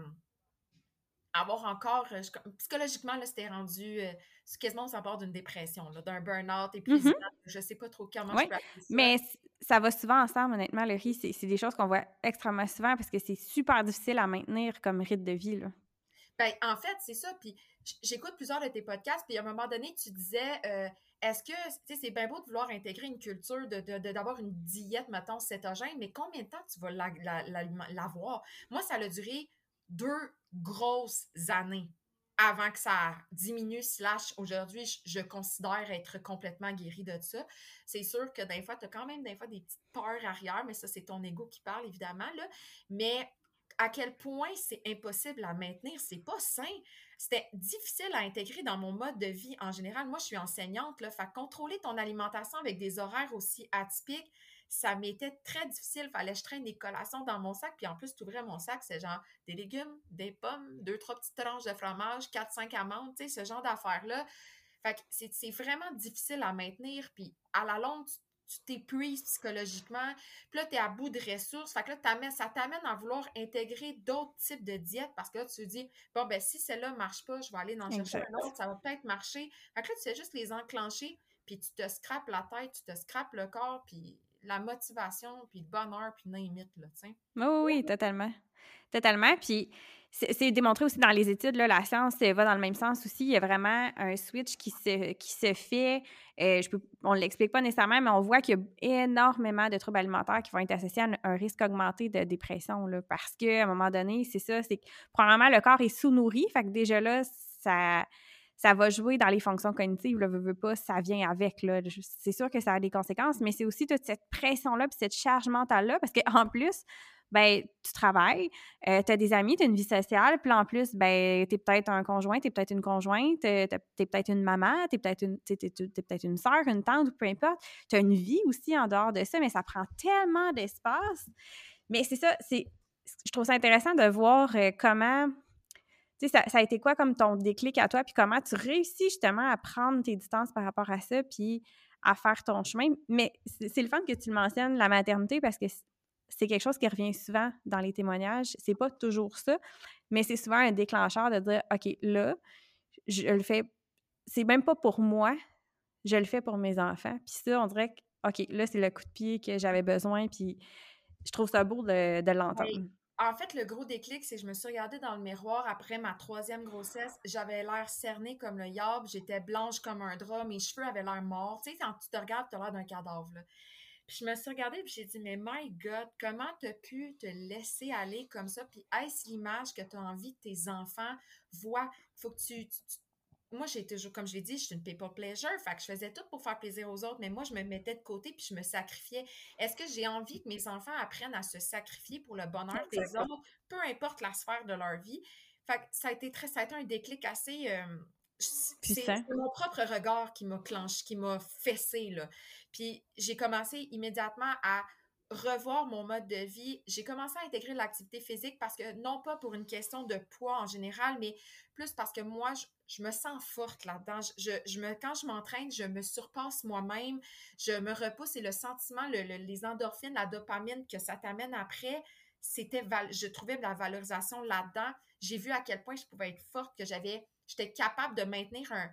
avoir encore, euh, je- psychologiquement, là, c'était rendu euh, c'est quasiment ça part d'une dépression, là, d'un burn-out, épuisement. Mhm. Je sais pas trop comment Oui, je peux appeler ça. mais c ça va souvent ensemble, honnêtement, le riz, c'est c'est des choses qu'on voit extrêmement souvent parce que c'est super difficile à maintenir comme rythme de vie, là. Ben, en fait, c'est ça. Puis j- j'écoute plusieurs de tes podcasts, puis à un moment donné, tu disais, euh, est-ce que, tu sais, c'est bien beau de vouloir intégrer une culture, de, de- de- d'avoir une diète, mettons, cétogène, mais combien de temps tu vas la- la- la- l'avoir? Moi, ça a duré deux grosses années avant que ça diminue, slash, aujourd'hui, je, je considère être complètement guérie de ça. C'est sûr que des fois, tu as quand même des fois des petites peurs arrière, mais ça, c'est ton ego qui parle, évidemment, là. Mais à quel point c'est impossible à maintenir, c'est pas sain. C'était difficile à intégrer dans mon mode de vie en général. Moi, je suis enseignante, là, fait que contrôler ton alimentation avec des horaires aussi atypiques, ça m'était très difficile. Fallait que je traîne des collations dans mon sac, puis en plus, tu ouvrais mon sac, c'est genre des légumes, des pommes, deux, trois petites tranches de fromage, quatre, cinq amandes, tu sais, ce genre d'affaires-là. Fait que c'est c'est vraiment difficile à maintenir, puis à la longue, tu tu t'épuises psychologiquement. Puis là, tu es à bout de ressources. Fait que là, t'amènes- ça t'amène à vouloir intégrer d'autres types de diètes parce que là, tu te dis, bon, ben, si celle-là ne marche pas, je vais aller en chercher un Exact. autre, ça va peut-être marcher. Fait que là, tu fais juste les enclencher, puis tu te scrapes la tête, tu te scrapes le corps, puis la motivation, puis le bonheur, puis name it, là, tu sais. Oui, oui, oui, totalement. Totalement, puis c'est c'est démontré aussi dans les études, là, la science, elle va dans le même sens aussi. Il y a vraiment un switch qui se qui se fait, heu, je peux on l'explique pas nécessairement, mais on voit qu'il y a énormément de troubles alimentaires qui vont être associés à un un risque augmenté de dépression, là, parce qu'à un moment donné, c'est ça, c'est que premièrement, le corps est sous-nourri, fait que déjà là, ça ça va jouer dans les fonctions cognitives, là, veux, veux pas, ça vient avec, là. Je c'est sûr que ça a des conséquences, mais c'est aussi toute cette pression-là puis cette charge mentale-là parce qu'en plus, ben, tu travailles, heu, tu as des amis, tu as une vie sociale, puis là, en plus, ben, tu es peut-être un conjoint, tu es peut-être une conjointe, heu, tu es peut-être une maman, tu es peut-être une tu sais, tu es tu es peut-être une sœur, une tante ou peu importe. Tu as une vie aussi en dehors de ça, mais ça prend tellement d'espace. Mais c'est ça, c'est je trouve ça intéressant de voir, heu, comment tu sais, ça ça a été quoi comme ton déclic à toi, puis comment tu réussis justement à prendre tes distances par rapport à ça, puis à faire ton chemin? Mais c'est c'est le fun que tu le mentionnes, la maternité, parce que c c'est quelque chose qui revient souvent dans les témoignages. C'est pas toujours ça, mais c'est souvent un déclencheur de dire: «OK, là, je le fais c'est même pas pour moi, je le fais pour mes enfants». Puis ça, on dirait que, OK, là, c'est le coup de pied que j'avais besoin, puis je trouve ça beau de, de Oui. l'entendre. En fait, le gros déclic, c'est que je me suis regardée dans le miroir après ma troisième grossesse. J'avais l'air cernée comme le diable, j'étais blanche comme un drap, mes cheveux avaient l'air morts. Tu sais, quand tu te regardes, tu as l'air d'un cadavre, là. Puis je me suis regardée puis j'ai dit, mais my God, comment t'as pu te laisser aller comme ça? Puis est-ce l'image que tu as envie que tes enfants voient? Faut que tu, tu- tu- Moi, j'ai toujours, comme je l'ai dit, je suis une people pleasure, fait que je faisais tout pour faire plaisir aux autres, mais moi, je me mettais de côté puis je me sacrifiais. Est-ce que j'ai envie que mes enfants apprennent à se sacrifier pour le bonheur des Exactement. autres, peu importe la sphère de leur vie? Fait que ça a été très, ça a été un déclic assez, euh, c'est Puissant. c'est mon propre regard qui m'a clenché, qui m'a fessé, là. Puis j'ai commencé immédiatement à revoir mon mode de vie. J'ai commencé à intégrer l'activité physique parce que, non pas pour une question de poids en général, mais plus parce que moi, je, je me sens forte là-dedans. Je, je me, quand je m'entraîne, je me surpasse moi-même, je me repousse et le sentiment, le, le- les endorphines, la dopamine que ça t'amène après, c'était, val- je trouvais de la valorisation là-dedans. J'ai vu à quel point je pouvais être forte, que j'avais, j'étais capable de maintenir un,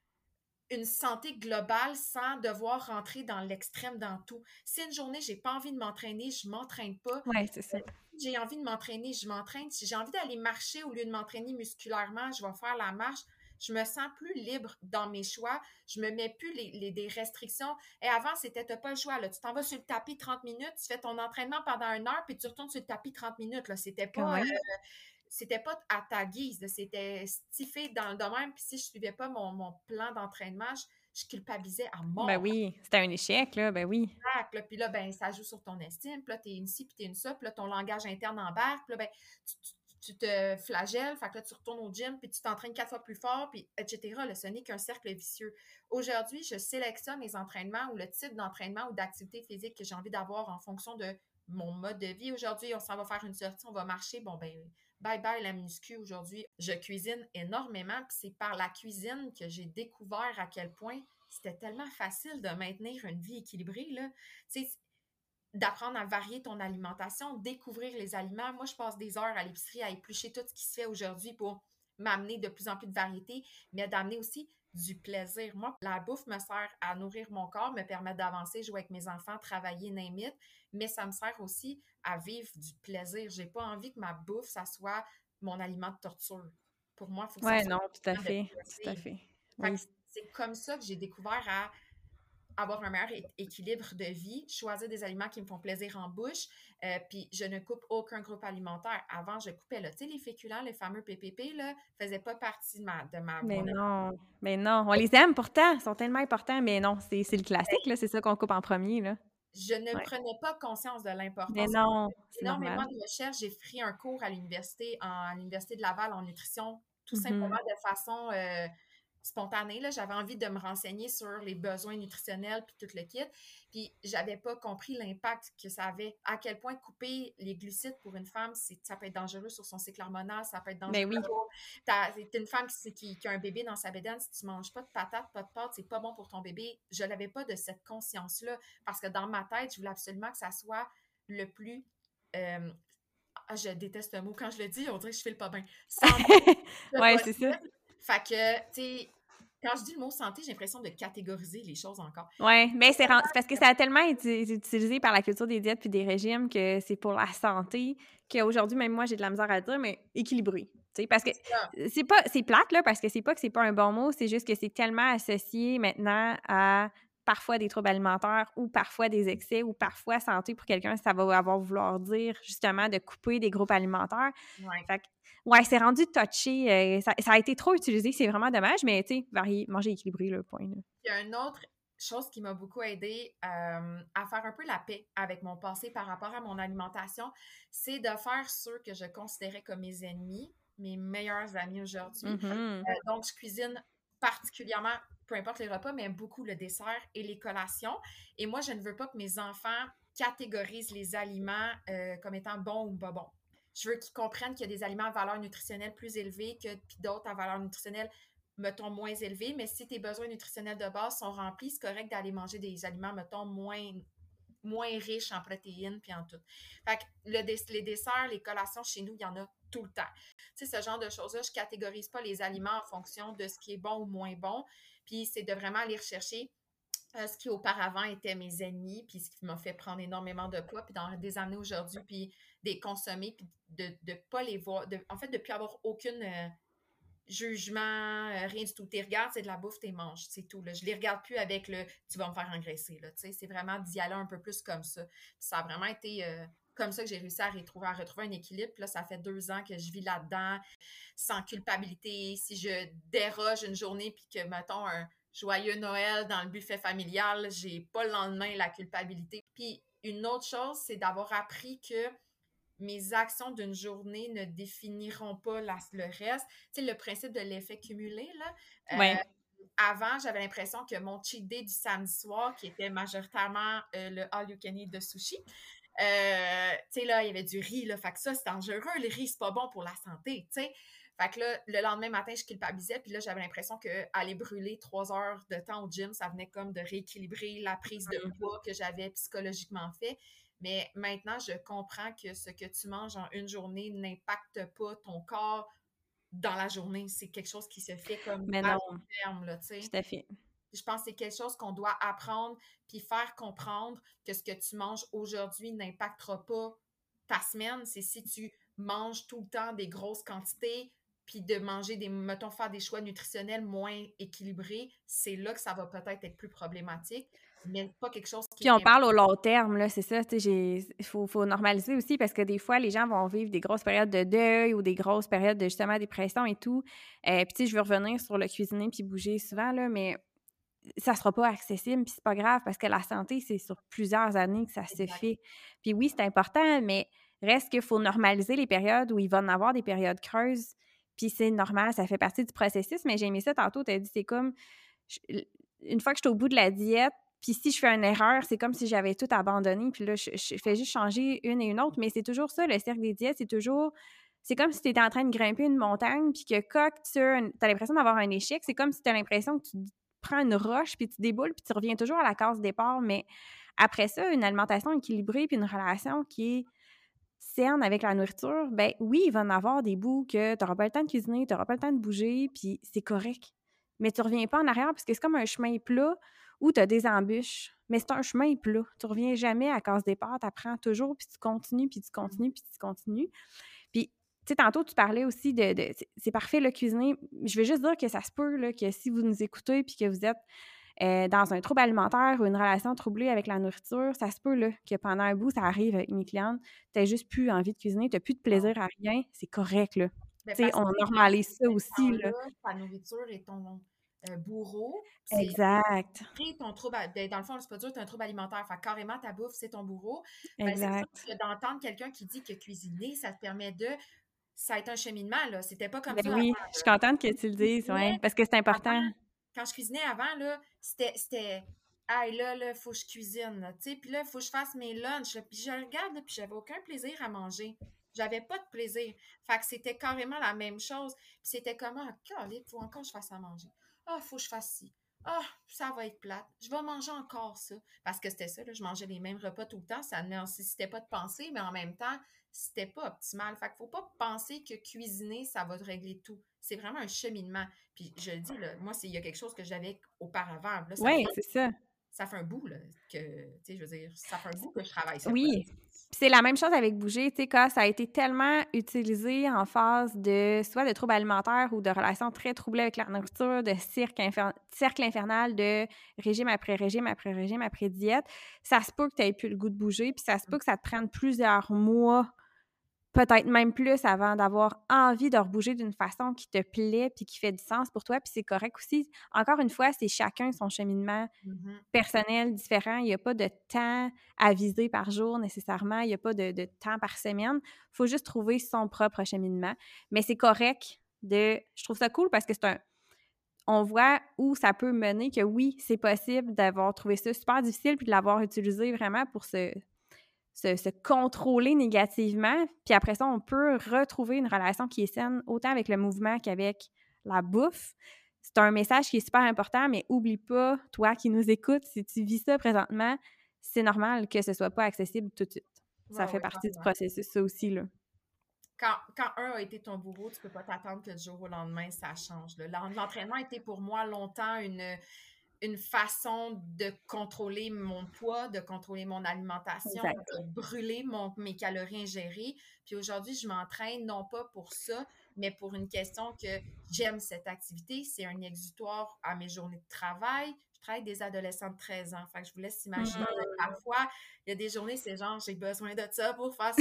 une santé globale sans devoir rentrer dans l'extrême dans tout. Si une journée, j'ai pas envie de m'entraîner, je m'entraîne pas. Ouais, c'est ça. Si j'ai envie de m'entraîner, je m'entraîne. Si j'ai envie d'aller marcher au lieu de m'entraîner musculairement, je vais faire la marche. Je me sens plus libre dans mes choix. Je me mets plus les, les- des restrictions. Et avant, c'était t'as pas le choix. Là. Tu t'en vas sur le tapis trente minutes, tu fais ton entraînement pendant une heure, puis tu retournes sur le tapis trente minutes. Là. C'était Quand pas, euh, même. c'était pas à ta guise. Là. C'était stiffé dans le domaine. Puis si je suivais pas mon, mon plan d'entraînement, je, je culpabilisais à Ben mort. oui, c'était un échec, là, ben oui. Là, puis là, ben, ça joue sur ton estime. Puis là, t'es une ci, puis t'es une ça. Puis là, ton langage interne embarque. Puis là, ben, tu, tu- tu te flagelles. Fait que là, tu retournes au gym, puis tu t'entraînes quatre fois plus fort, puis et cetera. Là, ce n'est qu'un cercle vicieux. Aujourd'hui, je sélectionne mes entraînements ou le type d'entraînement ou d'activité physique que j'ai envie d'avoir en fonction de mon mode de vie. Aujourd'hui, on s'en va faire une sortie, on va marcher. Bon, ben, bye bye la muscu aujourd'hui. Je cuisine énormément, puis c'est par la cuisine que j'ai découvert à quel point c'était tellement facile de maintenir une vie équilibrée, là. Tu sais, d'apprendre à varier ton alimentation, découvrir les aliments. Moi, je passe des heures à l'épicerie à éplucher tout ce qui se fait aujourd'hui pour m'amener de plus en plus de variété, mais d'amener aussi du plaisir. Moi, la bouffe me sert à nourrir mon corps, me permettre d'avancer, jouer avec mes enfants, travailler, name it, mais ça me sert aussi à vivre du plaisir. J'ai pas envie que ma bouffe, ça soit mon aliment de torture. Pour moi, il faut que ça Ouais, soit non, tout à un aliment fait, de tout à plaisir. fait. Fait que Oui. c'est comme ça que j'ai découvert à avoir un meilleur é- équilibre de vie, choisir des aliments qui me font plaisir en bouche, euh, puis je ne coupe aucun groupe alimentaire. Avant, je coupais, là, tu sais, les féculents, les fameux P P P, là, faisaient pas partie de ma, de ma, Mais mon non, mais non, on les aime pourtant, ils sont tellement importants, mais non, c'est c'est le classique, là, c'est ça qu'on coupe en premier, là. je ne Ouais. prenais pas conscience de Mais l'importance. non, c'est Énormément normal. de recherches. J'ai pris un cours à l'université, en, à l'université de Laval en nutrition, tout simplement Mhm. de façon euh, spontanée. Là. J'avais envie de me renseigner sur les besoins nutritionnels puis tout le kit. Puis j'avais pas compris l'impact que ça avait. À quel point couper les glucides pour une femme, c'est, ça peut être dangereux sur son cycle hormonal, ça peut être Mais dangereux oui. pour... T'as, t'es une femme qui, qui, qui a un bébé dans sa bédaine, si tu manges pas de patates, pas de pâtes, c'est pas bon pour ton bébé. Je l'avais pas de cette conscience-là parce que dans ma tête, je voulais absolument que ça soit le plus... euh, ah, je déteste ce mot. Quand je le dis, on dirait que je file pas bien. Santé le Ouais, c'est ça. possible. Fait que, tu sais, quand je dis le mot santé, j'ai l'impression de catégoriser les choses encore. Ouais, mais c'est ren c'est parce que ça a tellement été utilisé par la culture des diètes puis des régimes que c'est pour la santé, qu'aujourd'hui, même moi, j'ai de la misère à le dire, mais équilibré, tu sais? Parce que Ça. c'est pas c'est plate, là, parce que c'est pas que c'est pas un bon mot, c'est juste que c'est tellement associé maintenant à parfois des troubles alimentaires ou parfois des excès ou parfois santé pour quelqu'un, ça va avoir vouloir dire justement de couper des groupes alimentaires. Ouais. Fait que ouais, c'est rendu touché, heu, ça ça a été trop utilisé, c'est vraiment dommage, mais tu sais, varier, manger équilibré, là, point, là. Il y a une autre chose qui m'a beaucoup aidé euh, à faire un peu la paix avec mon passé par rapport à mon alimentation, c'est de faire ceux que je considérais comme mes ennemis, mes meilleurs amis aujourd'hui. Mhm. Euh, donc, je cuisine particulièrement, peu importe les repas, mais beaucoup le dessert et les collations. Et moi, je ne veux pas que mes enfants catégorisent les aliments euh, comme étant bons ou pas bons. Je veux qu'ils comprennent qu'il y a des aliments à valeur nutritionnelle plus élevée que puis d'autres à valeur nutritionnelle, mettons, moins élevée. Mais si tes besoins nutritionnels de base sont remplis, c'est correct d'aller manger des aliments, mettons, moins moins riches en protéines puis en tout. Fait que le dess- les desserts, les collations chez nous, il y en a tout le temps. Tu sais, ce genre de choses-là, je catégorise pas les aliments en fonction de ce qui est bon ou moins bon. Puis c'est de vraiment aller rechercher euh, ce qui auparavant étaient mes ennemis, puis ce qui m'a fait prendre énormément de poids, puis dans des années aujourd'hui, puis des consommer, puis de ne pas les voir, de, en fait, de ne plus avoir aucune euh, jugement, euh, rien du tout. T'es regardes, c'est de la bouffe, t'es manges, c'est tout. Là. Je les regarde plus avec le tu vas me faire engraisser. Là, c'est vraiment d'y aller un peu plus comme ça. Puis ça a vraiment été euh, comme ça que j'ai réussi à retrouver, à retrouver un équilibre. Puis là, ça fait deux ans que je vis là-dedans, sans culpabilité. Si je déroge une journée, puis que, mettons, un joyeux Noël dans le buffet familial, j'ai pas le lendemain la culpabilité. Puis une autre chose, c'est d'avoir appris que mes actions d'une journée ne définiront pas la, le reste. Tu sais, le principe de l'effet cumulé, là. Ouais. Euh, avant, j'avais l'impression que mon cheat day du samedi soir, qui était majoritairement euh, le all you can eat de sushi, euh, tu sais, là, il y avait du riz, là. Fait que ça, c'est dangereux. Le riz, c'est pas bon pour la santé, tu sais. Fait que là, le lendemain matin, je culpabilisais, puis là, j'avais l'impression qu'aller brûler trois heures de temps au gym, ça venait comme de rééquilibrer la prise de poids que j'avais psychologiquement fait. Mais maintenant, je comprends que ce que tu manges en une journée n'impacte pas ton corps dans la journée. C'est quelque chose qui se fait comme Mais à non, long terme, là, tu sais. tout à fait. Je pense que c'est quelque chose qu'on doit apprendre puis faire comprendre que ce que tu manges aujourd'hui n'impactera pas ta semaine. C'est si tu manges tout le temps des grosses quantités puis de manger des, mettons, faire des choix nutritionnels moins équilibrés, c'est là que ça va peut-être être plus problématique, mais pas quelque chose qui Puis on est... parle au long terme, là, c'est ça, tu sais, il faut, faut normaliser aussi parce que des fois, les gens vont vivre des grosses périodes de deuil ou des grosses périodes de, justement, dépression et tout. Euh, puis tu sais, je veux revenir sur le cuisiner puis bouger souvent, là, mais ça sera pas accessible, puis c'est pas grave parce que la santé, c'est sur plusieurs années que ça se Exact. fait. Puis oui, c'est important, mais reste qu'il faut normaliser les périodes où il va en avoir des périodes creuses, puis c'est normal, ça fait partie du processus, mais j'ai aimé ça tantôt, tu as dit, c'est comme, je- une fois que je suis au bout de la diète, puis si je fais une erreur, c'est comme si j'avais tout abandonné, puis là, je, je fais juste changer une et une autre, mais c'est toujours ça, le cercle des diètes, c'est toujours... C'est comme si tu étais en train de grimper une montagne, puis que quand tu as l'impression d'avoir un échec, c'est comme si tu as l'impression que tu prends une roche, puis tu déboules, puis tu reviens toujours à la case départ. Mais après ça, une alimentation équilibrée, puis une relation qui est saine avec la nourriture, ben oui, il va en avoir des bouts que tu n'auras pas le temps de cuisiner, tu n'auras pas le temps de bouger, puis c'est correct. Mais tu reviens pas en arrière, parce que c'est comme un chemin plat où tu as des embûches. Mais c'est un chemin plat. Tu reviens jamais à case départ, tu apprends toujours, puis tu continues, puis tu continues, puis tu continues. Puis, tu sais, tantôt, tu parlais aussi de... de c'est parfait, le cuisiner. Je veux juste dire que ça se peut, là, que si vous nous écoutez puis que vous êtes euh, dans un trouble alimentaire ou une relation troublée avec la nourriture, ça se peut, là, que pendant un bout, ça arrive avec mes clientes, tu n'as juste plus envie de cuisiner, tu n'as plus de plaisir à rien, c'est correct, là. Ben, Tu sais, parce on que normalise ça dans ce aussi, là. temps-là, ta nourriture est ton euh, bourreau. C'est Exact, créer ton trouble, à- ben, dans le fond, c'est pas dur, tu as un trouble alimentaire. Fait que carrément, ta bouffe, c'est ton bourreau. Ben, c'est sûr exact. que d'entendre quelqu'un qui dit que cuisiner, ça te permet de. Ça a été un cheminement, là. C'était pas comme Ben ça avant. oui, je suis contente que tu le Je dises, cuisinais ouais, parce que c'est important. avant, quand je cuisinais avant, là, c'était, c'était, hey, là, là, faut que je cuisine, là, tu sais, puis là, il faut que je fasse mes lunchs, là. Puis je regarde, là, puis j'avais aucun plaisir à manger. J'avais pas de plaisir. Fait que c'était carrément la même chose. Puis c'était comment, ah, il faut encore que je fasse à manger. Ah, faut que je fasse ci. Ah, ça va être plate. Je vais manger encore ça. Parce que c'était ça, là, je mangeais les mêmes repas tout le temps. Ça ne nécessitait pas de penser, mais en même temps, c'était pas optimal. Fait qu'il faut pas penser que cuisiner, ça va te régler tout. C'est vraiment un cheminement. Puis je le dis, là, moi, il y a quelque chose que j'avais auparavant. Là, ça fait, Oui, c'est ça. ça fait un bout, là, que, tu sais, je veux dire, ça fait un bout que je travaille sur ça. Oui. Puis c'est la même chose avec bouger, tu sais, quand ça a été tellement utilisé en phase de soit de troubles alimentaires ou de relations très troublées avec la nourriture, de cirque infer- cercle infernal de régime après régime après régime après diète, ça se peut que tu n'aies plus le goût de bouger, puis ça se peut que ça te prenne plusieurs mois, peut-être même plus, avant d'avoir envie de rebouger d'une façon qui te plaît puis qui fait du sens pour toi, puis c'est correct aussi. Encore une fois, c'est chacun son cheminement Mhm. personnel, différent. Il n'y a pas de temps à viser par jour nécessairement. Il n'y a pas de, de temps par semaine. Il faut juste trouver son propre cheminement. Mais c'est correct de... Je trouve ça cool parce que c'est un... On voit où ça peut mener que oui, c'est possible d'avoir trouvé ça super difficile puis de l'avoir utilisé vraiment pour se, se, se contrôler négativement. Puis après ça, on peut retrouver une relation qui est saine autant avec le mouvement qu'avec la bouffe. C'est un message qui est super important, mais oublie pas, toi qui nous écoutes, si tu vis ça présentement, c'est normal que ce soit pas accessible tout de suite. Ça Ouais, fait ouais, partie du carrément. processus, ça aussi, là. Quand, quand un a été ton bourreau, tu peux pas t'attendre que du jour au lendemain, ça change, là. L'en- L'entraînement a été pour moi longtemps une, une façon de contrôler mon poids, de contrôler mon alimentation, Exact. de brûler mon, mes calories ingérées. Puis aujourd'hui, je m'entraîne non pas pour ça, mais pour une question que j'aime cette activité. C'est un exutoire à mes journées de travail. Je travaille avec des adolescents de treize ans. Fait que je vous laisse imaginer. Mm. Parfois, il y a des journées, c'est genre, j'ai besoin de ça pour faire ça.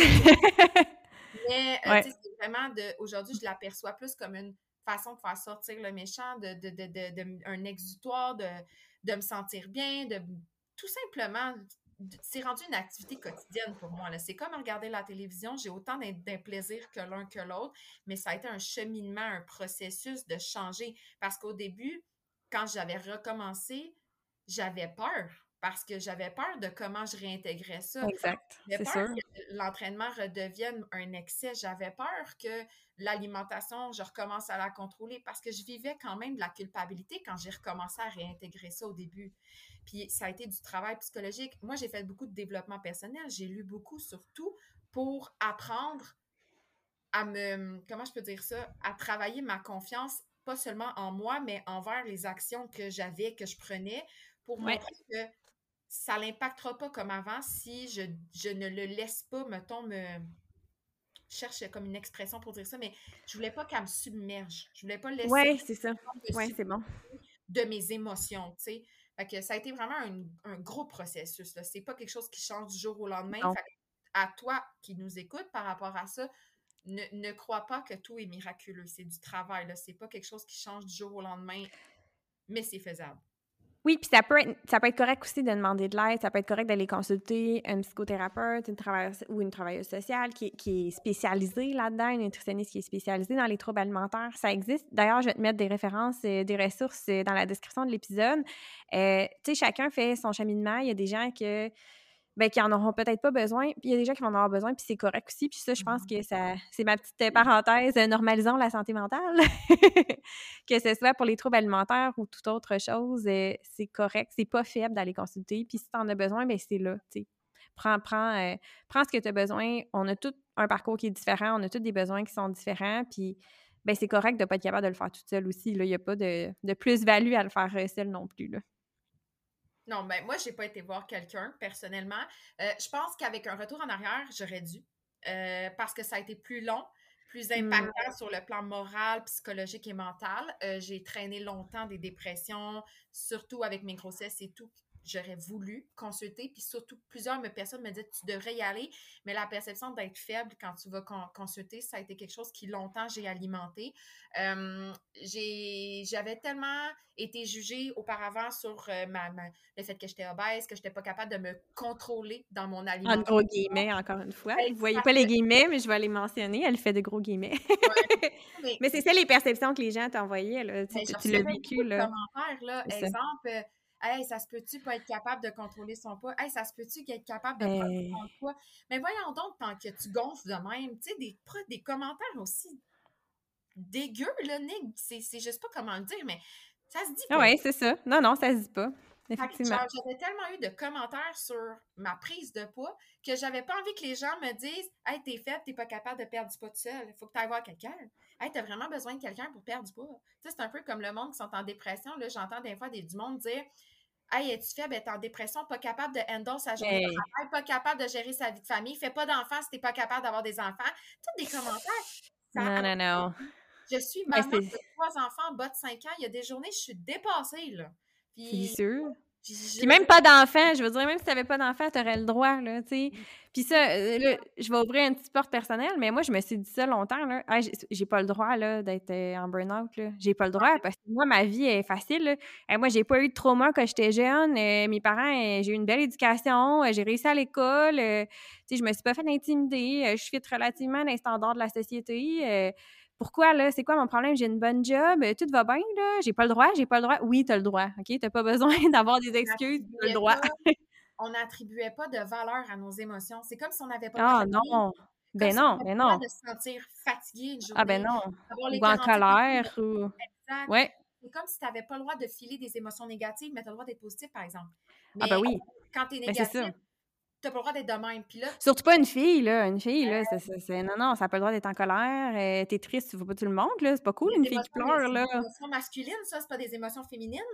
Mais, euh, Ouais. tu sais, c'est vraiment de. Aujourd'hui, je l'aperçois plus comme une façon de faire sortir le méchant, de, de, de, de, de- un exutoire, de, de me sentir bien, de tout simplement. de- C'est rendu une activité quotidienne pour moi, là. C'est comme regarder la télévision. J'ai autant d'un d'un plaisir que l'un que l'autre, mais ça a été un cheminement, un processus de changer. Parce qu'au début, quand j'avais recommencé, j'avais peur. Parce que j'avais peur de comment je réintégrais ça. Exact, J'avais c'est peur sûr. que l'entraînement redevienne un excès. J'avais peur que l'alimentation, je recommence à la contrôler parce que je vivais quand même de la culpabilité quand j'ai recommencé à réintégrer ça au début. Puis ça a été du travail psychologique. Moi, j'ai fait beaucoup de développement personnel. J'ai lu beaucoup, surtout pour apprendre à me, comment je peux dire ça, à travailler ma confiance, pas seulement en moi, mais envers les actions que j'avais, que je prenais, pour Ouais. montrer que ça l'impactera pas comme avant si je, je ne le laisse pas, mettons, me. Je cherche comme une expression pour dire ça, mais je voulais pas qu'elle me submerge. Je voulais pas laisser Ouais, c'est ça. me Ouais, c'est bon. submerger de mes émotions, tu sais. Fait que ça a été vraiment un, un gros processus, là. C'est pas quelque chose qui change du jour au lendemain. Non. Fait que à toi qui nous écoutes par rapport à ça, ne, ne crois pas que tout est miraculeux. C'est du travail, là. C'est pas quelque chose qui change du jour au lendemain, mais c'est faisable. Oui, puis ça peut être ça peut être correct aussi de demander de l'aide, ça peut être correct d'aller consulter un psychothérapeute, une travailleuse ou une travailleuse sociale qui qui est spécialisée là-dedans, une nutritionniste qui est spécialisée dans les troubles alimentaires, ça existe. D'ailleurs, je vais te mettre des références, heu, des ressources, heu, dans la description de l'épisode. Heu, tu sais, chacun fait son cheminement. Il y a des gens que ben, qui en auront peut-être pas besoin, puis il y a des gens qui vont en avoir besoin, puis c'est correct aussi. Puis ça, je pense que ça c'est ma petite parenthèse, euh, normalisons la santé mentale. Que ce soit pour les troubles alimentaires ou toute autre chose, euh, c'est correct, c'est pas faible d'aller consulter. Puis si tu en as besoin, ben c'est là, tu sais. Prends, prends, euh, prends ce que tu as besoin. On a tout un parcours qui est différent, on a tous des besoins qui sont différents, puis ben c'est correct de pas être capable de le faire toute seule aussi. Là. Il n'y a pas de, de plus-value à le faire euh, seule non plus. Là. Non, ben moi, j'ai pas été voir quelqu'un personnellement. Euh, je pense qu'avec un retour en arrière, j'aurais dû. Euh, parce que ça a été plus long, plus Mm. impactant sur le plan moral, psychologique et mental. Euh, j'ai traîné longtemps des dépressions, surtout avec mes grossesses et tout. J'aurais voulu consulter, puis surtout, plusieurs me- personnes me disaient tu devrais y aller, mais la perception d'être faible quand tu vas con- consulter, ça a été quelque chose qui longtemps j'ai alimenté. Euh, j'ai, j'avais tellement été jugée auparavant sur euh, ma, ma- le fait que j'étais obèse, que je n'étais pas capable de me contrôler dans mon En alimentation. gros guillemets, encore une fois. Vous voyez pas les Exact. guillemets, mais je vais les mentionner. Elle fait de gros guillemets. Ouais. Mais, Mais c'est ça les perceptions que les gens t'envoyaient, là. Tu, mais je tu l'as recevais beaucoup vécu, de là. commentaires, là. C'est ça. Exemple, euh, hey, ça se peut-tu pas être capable de contrôler son poids? Hey, ça se peut-tu être capable de prendre Euh, son poids? Mais voyons donc, tant que tu gonfles de même, tu sais, des, des commentaires aussi dégueux, là, Nick. C'est, c'est, je sais pas comment le dire, mais ça se dit Ah pas. ouais, c'est ça. Non, non, ça se dit pas. Fait que, Effectivement. genre, j'avais tellement eu de commentaires sur ma prise de poids que j'avais pas envie que les gens me disent hey, t'es faite, t'es pas capable de perdre du poids tout seul. Il faut que tu ailles voir quelqu'un. Hey, t'as vraiment besoin de quelqu'un pour perdre du poids. Tu sais, c'est un peu comme le monde qui sont en dépression. Là, j'entends des fois des, du monde dire hey, es-tu faible, est en dépression, pas capable de handle sa journée de Hey. travail, pas capable de gérer sa vie de famille, fais pas d'enfants si t'es pas capable d'avoir des enfants. Tous des commentaires. Ça Non, a- non, non. Je suis Ben, maman c'est, de trois enfants en bas de cinq ans. Il y a des journées, je suis dépassée, là. c'est Puis, sûr. puis Puis je veux même dire, pas d'enfant, je veux dire, même si t'avais pas d'enfant, t'aurais le droit, là, tu sais. Puis ça, euh, là, je vais ouvrir une petite porte personnelle, mais moi, je me suis dit ça longtemps, là. Ah, j'ai, j'ai pas le droit, là, d'être euh, en burn-out, là. J'ai pas le droit parce que moi, ma vie est facile, là. Eh, moi, j'ai pas eu de trauma quand j'étais jeune. Euh, mes parents, euh, j'ai eu une belle éducation. Euh, j'ai réussi à l'école. Euh, tu sais, je me suis pas fait intimider. Euh, je suis relativement dans les standards de la société. Euh, pourquoi, là? C'est quoi mon problème? J'ai une bonne job, euh, tout va bien, là. J'ai pas le droit, j'ai pas le droit. Oui, t'as le droit, OK? T'as pas besoin d'avoir des excuses, t'as le n'attribuait droit. pas, on n'attribuait pas de valeur à nos émotions. C'est comme si on n'avait pas le droit Ah de rire, non! comme Ben si on non, n'avait ben pas le droit non. de se sentir fatigué une Ah ben journée, non. d'avoir le Ou en cœur en dessous. colère ou Exact. ouais. C'est comme si tu n'avais pas le droit de filer des émotions négatives, mais tu as le droit d'être positif, par exemple. Ah ben Mais oui. quand tu es Ben c'est négatif, ça. tu n'as pas le droit d'être de même. Puis là, Surtout pas une fille, là. Une fille, là, c'est c'est c'est non, non, ça a pas le droit d'être en colère, heu, tu es triste, tu veux pas que tu le montres, là, c'est pas cool les une fille qui émotions, pleure, c'est là. des émotions masculines, ça, c'est pas des émotions féminines, là.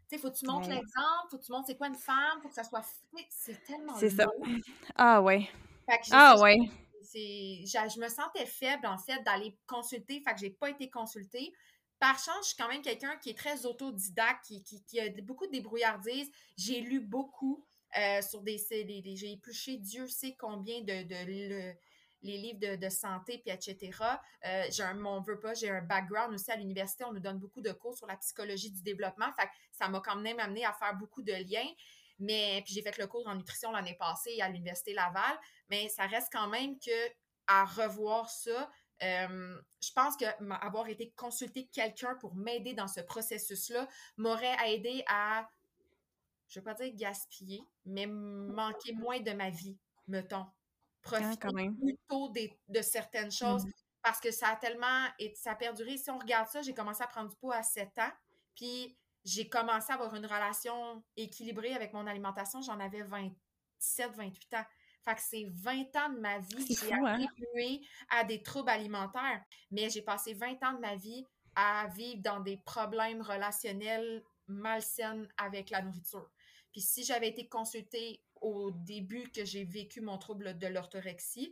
Tu sais, faut que tu montres Ouais. l'exemple, faut que tu montres c'est quoi une femme, faut que ça soit f tu sais, c'est tellement C'est ça. long. Ah ouais. Fait que j'ai ça, Ah ouais. c'est j'a je me sentais faible, en fait, d'aller consulter, fait que j'ai pas été consultée. Par chance, je suis quand même quelqu'un qui est très autodidacte, qui qui qui a beaucoup de débrouillardise. J'ai lu beaucoup, heu, sur des c'est des des j'ai épluché Dieu sait combien de de le les livres de de santé puis et cetera. Heu, j'ai un mon veut pas, j'ai un background aussi à l'université, on nous donne beaucoup de cours sur la psychologie du développement, fait que ça m'a quand même amené à faire beaucoup de liens. Mais puis j'ai fait le cours en nutrition l'année passée à l'université Laval, mais ça reste quand même que à revoir ça, euh, je pense que avoir été consulter quelqu'un pour m'aider dans ce processus-là m'aurait aidé à, je ne veux pas dire gaspiller, mais manquer moins de ma vie, mettons. Ah, quand Profiter même. plutôt des, de certaines choses Mmh. parce que ça a tellement et ça a perduré. Si on regarde ça, j'ai commencé à prendre du poids à sept ans, puis j'ai commencé à avoir une relation équilibrée avec mon alimentation, j'en avais vingt-sept, vingt-huit ans. Fait que c'est vingt ans de ma vie C'est que j'ai fou, hein? attribué à des troubles alimentaires. Mais j'ai passé vingt ans de ma vie à vivre dans des problèmes relationnels malsains avec la nourriture. Puis si j'avais été consultée au début que j'ai vécu mon trouble de l'orthorexie,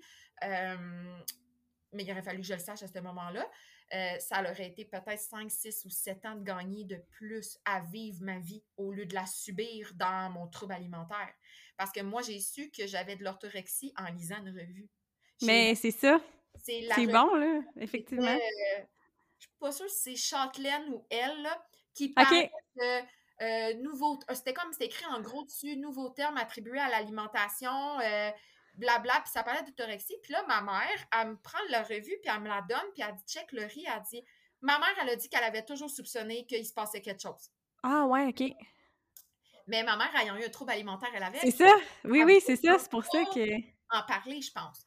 euh, mais il aurait fallu que je le sache à ce moment-là, euh, ça aurait été peut-être cinq, six ou sept ans de gagner de plus à vivre ma vie au lieu de la subir dans mon trouble alimentaire. Parce que moi, j'ai su que j'avais de l'orthorexie en lisant une revue. J'ai, Mais c'est ça. c'est la C'est revue, bon, là, c'était, effectivement. euh, je suis pas sûre si c'est Châtelaine ou elle, là, qui parlait OK. de euh, nouveau, euh, c'était comme, c'était écrit en gros dessus, nouveaux termes attribués à l'alimentation, euh, blabla, puis ça parlait d'autorexie. Puis là, ma mère, elle me prend la revue, puis elle me la donne, puis elle dit, check le riz, elle dit, ma mère, elle a dit qu'elle avait toujours soupçonné qu'il se passait quelque chose. Ah ouais, OK. Mais ma mère, ayant eu un trouble alimentaire, elle avait, C'est puis ça. Oui, elle oui, c'est ça. voulait C'est pour ça pas que en parler, je pense.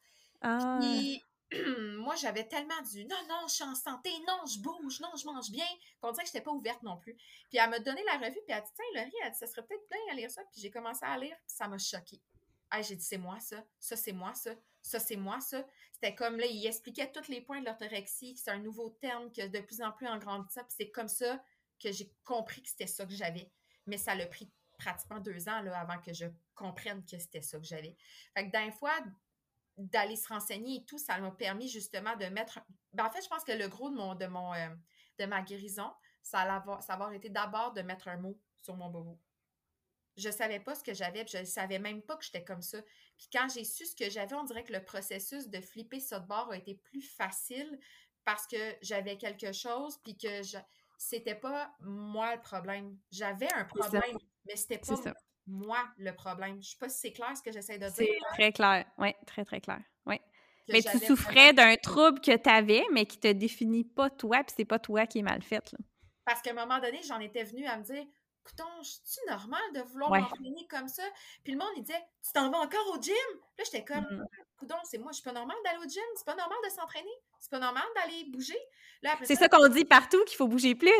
ah, Puis, moi, j'avais tellement du non, non, je suis en santé, non, je bouge, non, je mange bien, qu'on dirait que je n'étais pas ouverte non plus. Puis, elle m'a donné la revue, puis elle a dit, tiens, Laurie, elle dit, ça serait peut-être bien à lire ça. Puis, j'ai commencé à lire, puis ça m'a choquée. Ah, j'ai dit, c'est moi ça, ça c'est moi ça, ça c'est moi ça. C'était comme là, il expliquait tous les points de l'orthorexie, que c'est un nouveau terme, que de plus en plus en grandissant, puis c'est comme ça que j'ai compris que c'était ça que j'avais. Mais ça l'a pris pratiquement deux ans là, avant que je comprenne que c'était ça que j'avais. Fait que d'un fois, d'aller se renseigner et tout, ça m'a permis justement de mettre. Ben, en fait, je pense que le gros de mon de mon euh, de ma guérison, ça a avoir, ça a avoir été d'abord de mettre un mot sur mon bobo. Je savais pas ce que j'avais, puis je ne savais même pas que j'étais comme ça. Puis quand j'ai su ce que j'avais, on dirait que le processus de flipper ça de bord a été plus facile parce que j'avais quelque chose, puis que je c'était pas moi le problème. J'avais un c'est ça. problème, mais c'était C'est pas ça. moi le problème. Je sais pas si c'est clair ce que j'essaie de dire, C'est très clair. Oui, très, très clair. Oui. que Mais tu j'avais vraiment. souffrais d'un trouble que tu avais, mais qui te définit pas toi, puis c'est pas toi qui est mal faite, là. Parce qu'à un moment donné, j'en étais venue à me dire, coudonc, c'est-tu normal de vouloir Ouais. m'entraîner comme ça? Puis le monde, il disait, tu t'en vas encore au gym? Là, j'étais comme, Mmh. coudonc, c'est moi, je suis pas normal d'aller au gym, c'est pas normal de s'entraîner, c'est pas normal d'aller bouger. Là, après C'est ça, ça qu'on dit partout, qu'il faut bouger plus.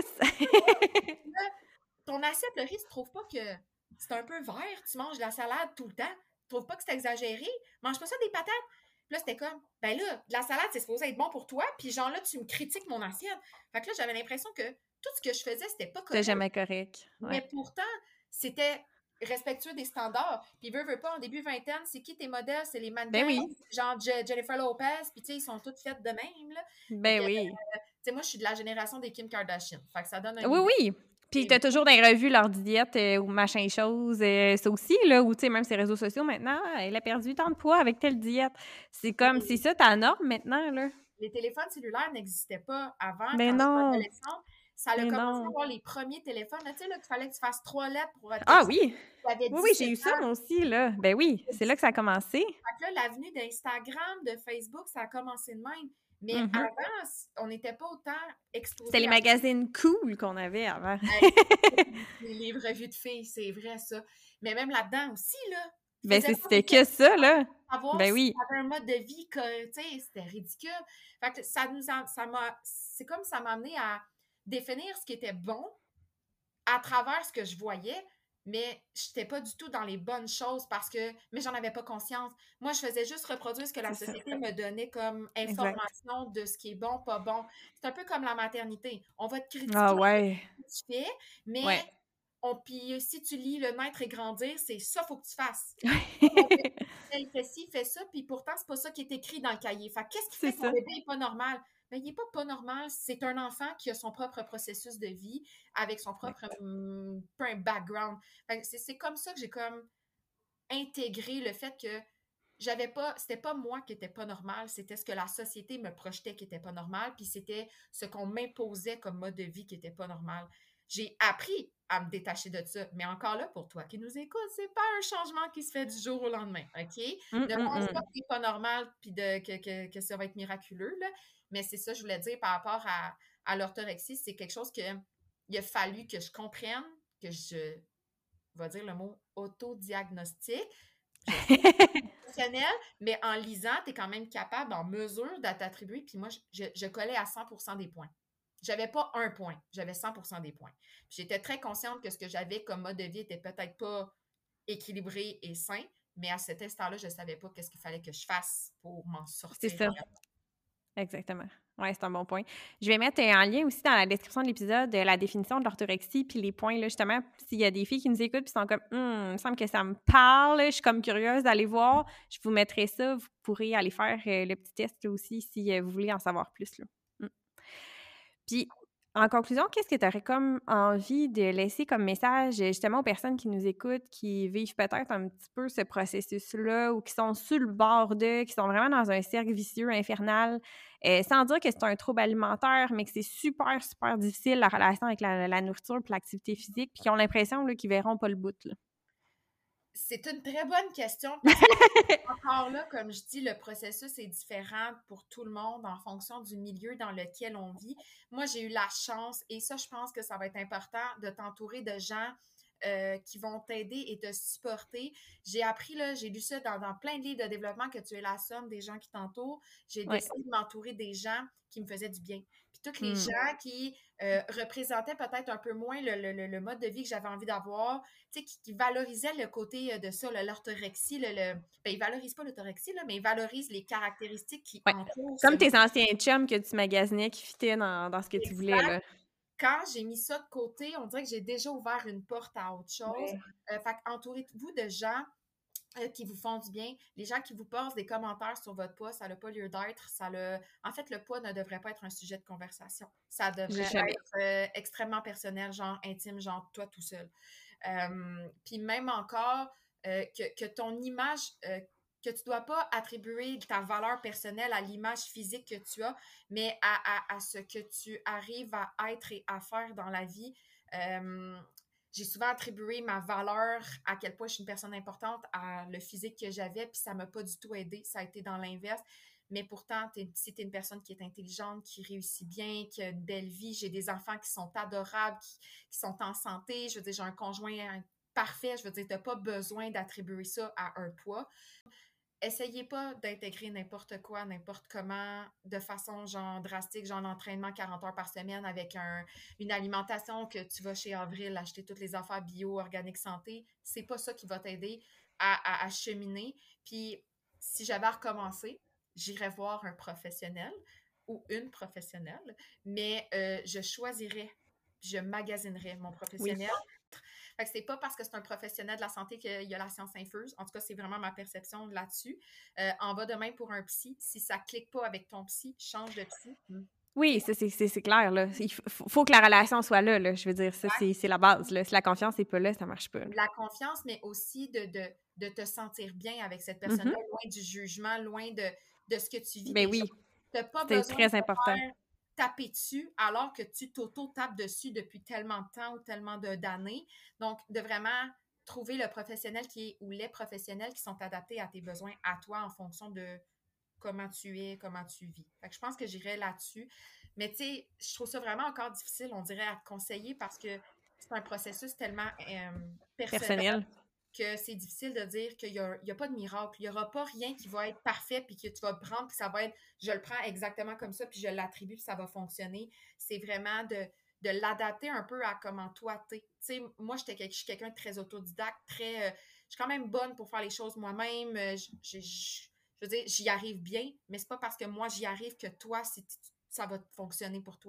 là, ton assiette, le riz, tu trouves pas que c'est un peu vert, tu manges de la salade tout le temps, tu trouves pas que c'est exagéré? Mange pas ça des patates. Puis là, c'était comme, ben là, de la salade, c'est supposé être bon pour toi, puis genre là, tu me critiques mon assiette. Fait que là, j'avais l'impression que tout ce que je faisais, c'était pas C'était correct. jamais correct. Mais Ouais. pourtant, c'était respectueux des standards. Puis veut, veut pas, en début vingtaine, c'est qui tes modèles? C'est les Ben mannequins, oui. genre Je- Jennifer Lopez, puis tu sais, ils sont toutes faites de même, là. Fait Ben que, oui. tu sais, moi, je suis de la génération des Kim Kardashian. Fait que ça donne une Oui, idée. oui. Puis Et tu as toujours dans les revues leur diète euh, ou machin chose. Euh, ça aussi, là, ou tu sais, même ces réseaux sociaux maintenant, ah, elle a perdu tant de poids avec telle diète. C'est comme, c'est les, ça ta norme maintenant, là. les téléphones cellulaires n'existaient pas avant, Mais quand j'étais non. adolescente. Ça a Mais commencé à non. avoir les premiers téléphones, là, tu sais, là, qu'il fallait que tu fasses trois lettres pour Ah texter. oui. Tu avais Oui, oui, j'ai dix-sept eu ça ans. moi aussi, là. Ben oui, c'est là que ça a commencé. Fait que là, l'avenue d'Instagram, de Facebook, ça a commencé de même. Mais Mhm. avant, on n'était pas autant C'était exposé les à magazines cool qu'on avait avant. hey, les livres revues de filles, c'est vrai ça. Mais même là-dedans aussi, là, ils Ben faisaient c'est- pas des c'était que questions ça, là. pour savoir Ben si tu oui. avais un mode de vie que, tu sais, c'était ridicule. Fait que ça nous a, ça m'a, c'est comme ça m'a amené à définir ce qui était bon à travers ce que je voyais, mais je n'étais pas du tout dans les bonnes choses parce que, mais j'en avais pas conscience. Moi, je faisais juste reproduire ce que la C'est ça. société me donnait comme Exact. information de ce qui est bon, pas bon. C'est un peu comme la maternité. On va te Ah critiquer ouais. ce que tu fais, mais Ouais. on, puis si tu lis Le naître et grandir, c'est ça, faut que tu fasses. Ton bébé, il fait ci, il fait ça, puis pourtant, c'est pas ça qui est écrit dans le cahier. Fait qu'est-ce qui C'est fait que mon ça. bébé est pas normal? Ben, il est pas pas normal. C'est un enfant qui a son propre processus de vie, avec son propre, hum, peu un background. Fait que c'est c'est comme ça que j'ai comme intégré le fait que j'avais pas, c'était pas moi qui était pas normal, c'était ce que la société me projetait qui était pas normal, puis c'était ce qu'on m'imposait comme mode de vie qui était pas normal. J'ai appris à me détacher de ça, mais encore là, pour toi qui nous écoute, c'est pas un changement qui se fait du jour au lendemain, OK? Hum, Ne hum, pense pas hum. que c'est pas normal puis de, que, que, que ça va être miraculeux, là. Mais c'est ça, je voulais dire par rapport à, à l'orthorexie, c'est quelque chose que il a fallu que je comprenne, que je, on va dire le mot autodiagnostic. Je sais professionnel, mais en lisant, tu es quand même capable, en mesure, de t'attribuer. Puis moi, je, je, je collais à cent pour cent des points. J'avais pas un point, j'avais cent pour cent des points. Puis j'étais très consciente que ce que j'avais comme mode de vie était peut-être pas équilibré et sain, mais à cet instant-là, je savais pas qu'est-ce qu'il fallait que je fasse pour m'en C'est sortir. ça. Exactement. Oui, c'est un bon point. Je vais mettre euh, en lien aussi dans la description de l'épisode euh, la définition de l'orthorexie puis les points, là, justement, s'il y a des filles qui nous écoutent puis sont comme Hum, il me semble que ça me parle, je suis comme curieuse d'aller voir, je vous mettrai ça, vous pourrez aller faire euh, le petit test là, aussi si euh, vous voulez en savoir plus. Là. Hum. Puis, en conclusion, qu'est-ce que tu aurais comme envie de laisser comme message euh, justement aux personnes qui nous écoutent, qui vivent peut-être un petit peu ce processus-là ou qui sont sur le bord d'eux, qui sont vraiment dans un cercle vicieux infernal, euh, sans dire que c'est un trouble alimentaire, mais que c'est super, super difficile la relation avec la, la nourriture et l'activité physique, puis qui ont l'impression là, qu'ils verront pas le bout. Là. C'est une très bonne question parce que encore là, comme je dis, le processus est différent pour tout le monde en fonction du milieu dans lequel on vit. Moi, j'ai eu la chance, et ça, je pense que ça va être important, de t'entourer de gens euh, qui vont t'aider et te supporter. J'ai appris, là, j'ai lu ça dans, dans plein de livres de développement, que tu es la somme des gens qui t'entourent. J'ai Ouais. décidé de m'entourer des gens qui me faisaient du bien. Puis tous les Mm. gens qui euh, représentaient peut-être un peu moins le, le, le mode de vie que j'avais envie d'avoir, tu sais, qui, qui valorisaient le côté de ça, l'orthorexie, le, le, ben, ils valorisent pas l'orthorexie, là, mais ils valorisent les caractéristiques qui Ouais. entourent ce Comme tes mode. anciens chums que tu magasinais qui fitaient dans, dans ce que tu voulais. Exact. Là. Quand j'ai mis ça de côté, on dirait que j'ai déjà ouvert une porte à autre chose. Ouais. Euh, fait entourez-vous de gens euh, qui vous font du bien. Les gens qui vous posent des commentaires sur votre poids, ça n'a pas lieu d'être. Ça le... En fait, le poids ne devrait pas être un sujet de conversation. Ça devrait Jamais. être euh, extrêmement personnel, genre intime, genre toi tout seul. Euh, Puis même encore, euh, que, que ton image, euh, que tu ne dois pas attribuer ta valeur personnelle à l'image physique que tu as, mais à, à, à ce que tu arrives à être et à faire dans la vie. Euh, j'ai souvent attribué ma valeur, à quel point je suis une personne importante, à le physique que j'avais, puis ça ne m'a pas du tout aidé. Ça a été dans l'inverse. Mais pourtant, t'es, si tu es une personne qui est intelligente, qui réussit bien, qui a une belle vie, j'ai des enfants qui sont adorables, qui, qui sont en santé, je veux dire, j'ai un conjoint parfait, je veux dire, tu n'as pas besoin d'attribuer ça à un poids. Essayez pas d'intégrer n'importe quoi, n'importe comment, de façon genre drastique, genre l'entraînement quarante heures par semaine avec un, une alimentation que tu vas chez Avril acheter toutes les affaires bio, organiques, santé. C'est pas ça qui va t'aider à, à, à cheminer. Puis, si j'avais à recommencer, j'irais voir un professionnel ou une professionnelle, mais euh, je choisirais, je magasinerais mon Oui. professionnel. Fait que c'est pas parce que c'est un professionnel de la santé qu'il y a la science infuse. En tout cas, c'est vraiment ma perception là-dessus. Euh, en va de même pour un psy. Si ça clique pas avec ton psy, change de psy. Oui, ça, c'est, c'est, c'est clair, là. Il faut, faut que la relation soit là, là. Je veux dire, ça, c'est, c'est la base, là. Si la confiance n'est pas là, ça marche pas. Là. La confiance, mais aussi de, de, de te sentir bien avec cette Mhm. personne-là, loin du jugement, loin de, de ce que tu vis Ben déjà. oui, Tu n'as pas c'était besoin de très te important. faire taper dessus alors que tu t'auto-tapes dessus depuis tellement de temps ou tellement de, d'années. Donc, de vraiment trouver le professionnel qui est, ou les professionnels qui sont adaptés à tes besoins, à toi, en fonction de comment tu es, comment tu vis. Fait que je pense que j'irais là-dessus. Mais tu sais, je trouve ça vraiment encore difficile, on dirait, à te conseiller parce que c'est un processus tellement euh, personnel Personnel. que c'est difficile de dire qu'il n'y a, a, pas de miracle. Il n'y aura pas rien qui va être parfait puis que tu vas prendre puis ça va être, je le prends exactement comme ça puis je l'attribue puis ça va fonctionner. C'est vraiment de, de l'adapter un peu à comment toi t'es. Tu sais, moi, j'étais, je suis quelqu'un de très autodidacte, très... Euh, je suis quand même bonne pour faire les choses moi-même. Je, je, je, je veux dire, j'y arrive bien, mais c'est pas parce que moi, j'y arrive que toi, c'est, ça va fonctionner pour toi.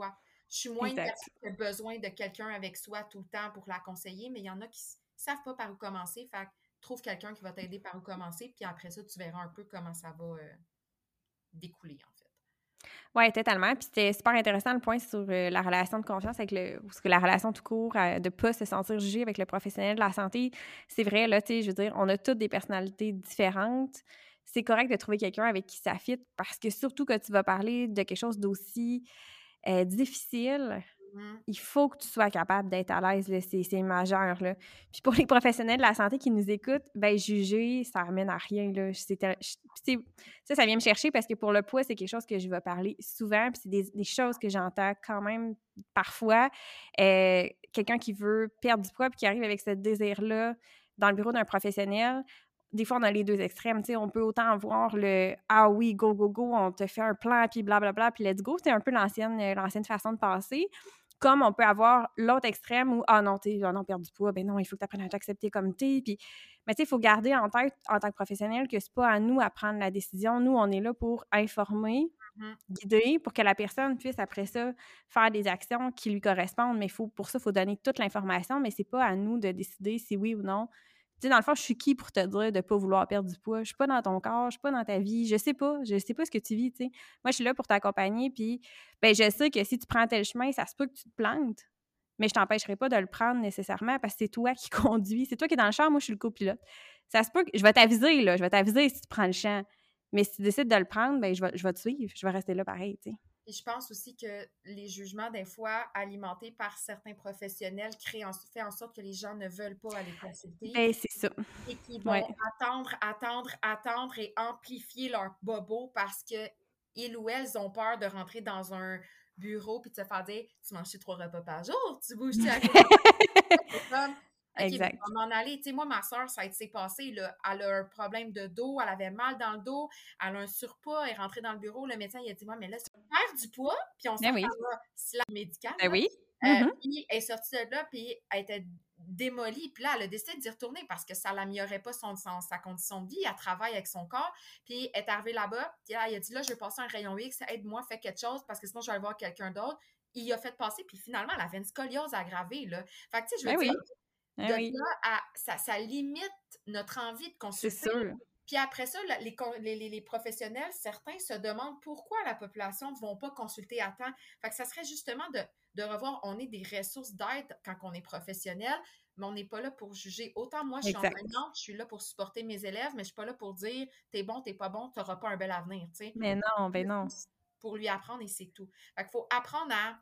Je suis moins une Exact. personne qui a besoin de quelqu'un avec soi tout le temps pour la conseiller, mais il y en a qui ne savent pas par où commencer. Fait que trouve quelqu'un qui va t'aider par où commencer, puis après ça, tu verras un peu comment ça va euh, découler, en fait. Oui, totalement. Puis c'était super intéressant le point sur euh, la relation de confiance avec le. Parce que la relation tout court, euh, de ne pas se sentir jugé avec le professionnel de la santé. C'est vrai, là, tu sais, je veux dire, on a toutes des personnalités différentes. C'est correct de trouver quelqu'un avec qui ça fit parce que surtout que tu vas parler de quelque chose d'aussi euh, difficile, Mhm. il faut que tu sois capable d'être à l'aise, là, c'est c'est majeur, là. Puis pour les professionnels de la santé qui nous écoutent, ben juger, ça amène à rien, là. C'est tel j tu sais, ça, ça vient me chercher parce que pour le poids, c'est quelque chose que je vais parler souvent, puis c'est des des choses que j'entends quand même parfois. Heu, quelqu'un qui veut perdre du poids puis qui arrive avec ce désir-là dans le bureau d'un professionnel, des fois, on a les deux extrêmes, tu sais. On peut autant avoir le: «Ah oui, go, go, go, on te fait un plan, puis blablabla, puis let's go». C'est un peu l'ancienne, heu, l'ancienne façon de passer. Comme on peut avoir l'autre extrême où: «Ah non, tu sais, ah non, perdre du poids, ben non, il faut que tu apprennes à t'accepter comme tu es». Puis, mais tu sais, il faut garder en tête, en tant que professionnel, que c'est pas à nous à prendre la décision. Nous, on est là pour informer, Mhm. guider, pour que la personne puisse, après ça, faire des actions qui lui correspondent. Mais faut, pour ça, il faut donner toute l'information, mais c'est pas à nous de décider si oui ou non. Tu sais, dans le fond, je suis qui pour te dire de pas vouloir perdre du poids? Je suis pas dans ton corps, je suis pas dans ta vie, je sais pas, je sais pas ce que tu vis, tu sais. Moi, je suis là pour t'accompagner, puis ben, je sais que si tu prends tel chemin, ça se peut que tu te plantes, mais je t'empêcherai pas de le prendre nécessairement parce que c'est toi qui conduis. C'est toi qui es dans le char, moi, je suis le copilote. Ça se peut que je vais t'aviser, là, je vais t'aviser si tu prends le champ. Mais si tu décides de le prendre, ben je vais, je vais te suivre, je vais rester là pareil, tu sais. Et je pense aussi que les jugements, des fois, alimentés par certains professionnels, créent en, fait en sorte que les gens ne veulent pas aller consulter Ben, c'est ça. et qui Ouais. vont attendre, attendre, attendre et amplifier leur bobo parce que ils ou elles ont peur de rentrer dans un bureau puis de se faire dire: tu manges trois repas par jour, tu bouges-tu à côté de comme OK, ben, Exact. on va m'en aller. Tu sais, moi, ma soeur, ça s'est passé, là. Elle a un problème de dos, elle avait mal dans le dos, elle a un surpoids, elle est rentrée dans le bureau, le médecin, il a dit: ouais, mais là, tu perds du poids, puis on Ben sent oui. qu'elle a slack médical, Ben oui. euh, Mhm. puis elle est sortie de là, puis elle était démolie. Puis là, elle a décidé d'y retourner parce que ça l'améliorait pas son, son- sa condition de vie. Elle travaille avec son corps. Puis elle est arrivée là-bas. Puis là, elle a dit, là, je vais passer un rayon X. Aide-moi, fais quelque chose parce que sinon, je vais aller voir quelqu'un d'autre. Il a fait passer. Puis finalement, elle avait une scoliose aggravée, là. Fait que, tu sais, je veux Ben dire, oui. de Ben oui. là à, ça, ça limite notre envie de C'est consulter. sûr. Puis après ça, les, les, les, professionnels, certains se demandent pourquoi la population ne vont pas consulter à temps. Fait que ça serait justement de, de revoir, on est des ressources d'aide quand on est professionnel, mais on n'est pas là pour juger. Autant moi, je suis Exact. enseignante, je suis là pour supporter mes élèves, mais je ne suis pas là pour dire t'es bon, t'es pas bon, tu n'auras pas un bel avenir. T'sais. Mais non, ben non. Pour lui apprendre et c'est tout. Fait qu'il faut apprendre à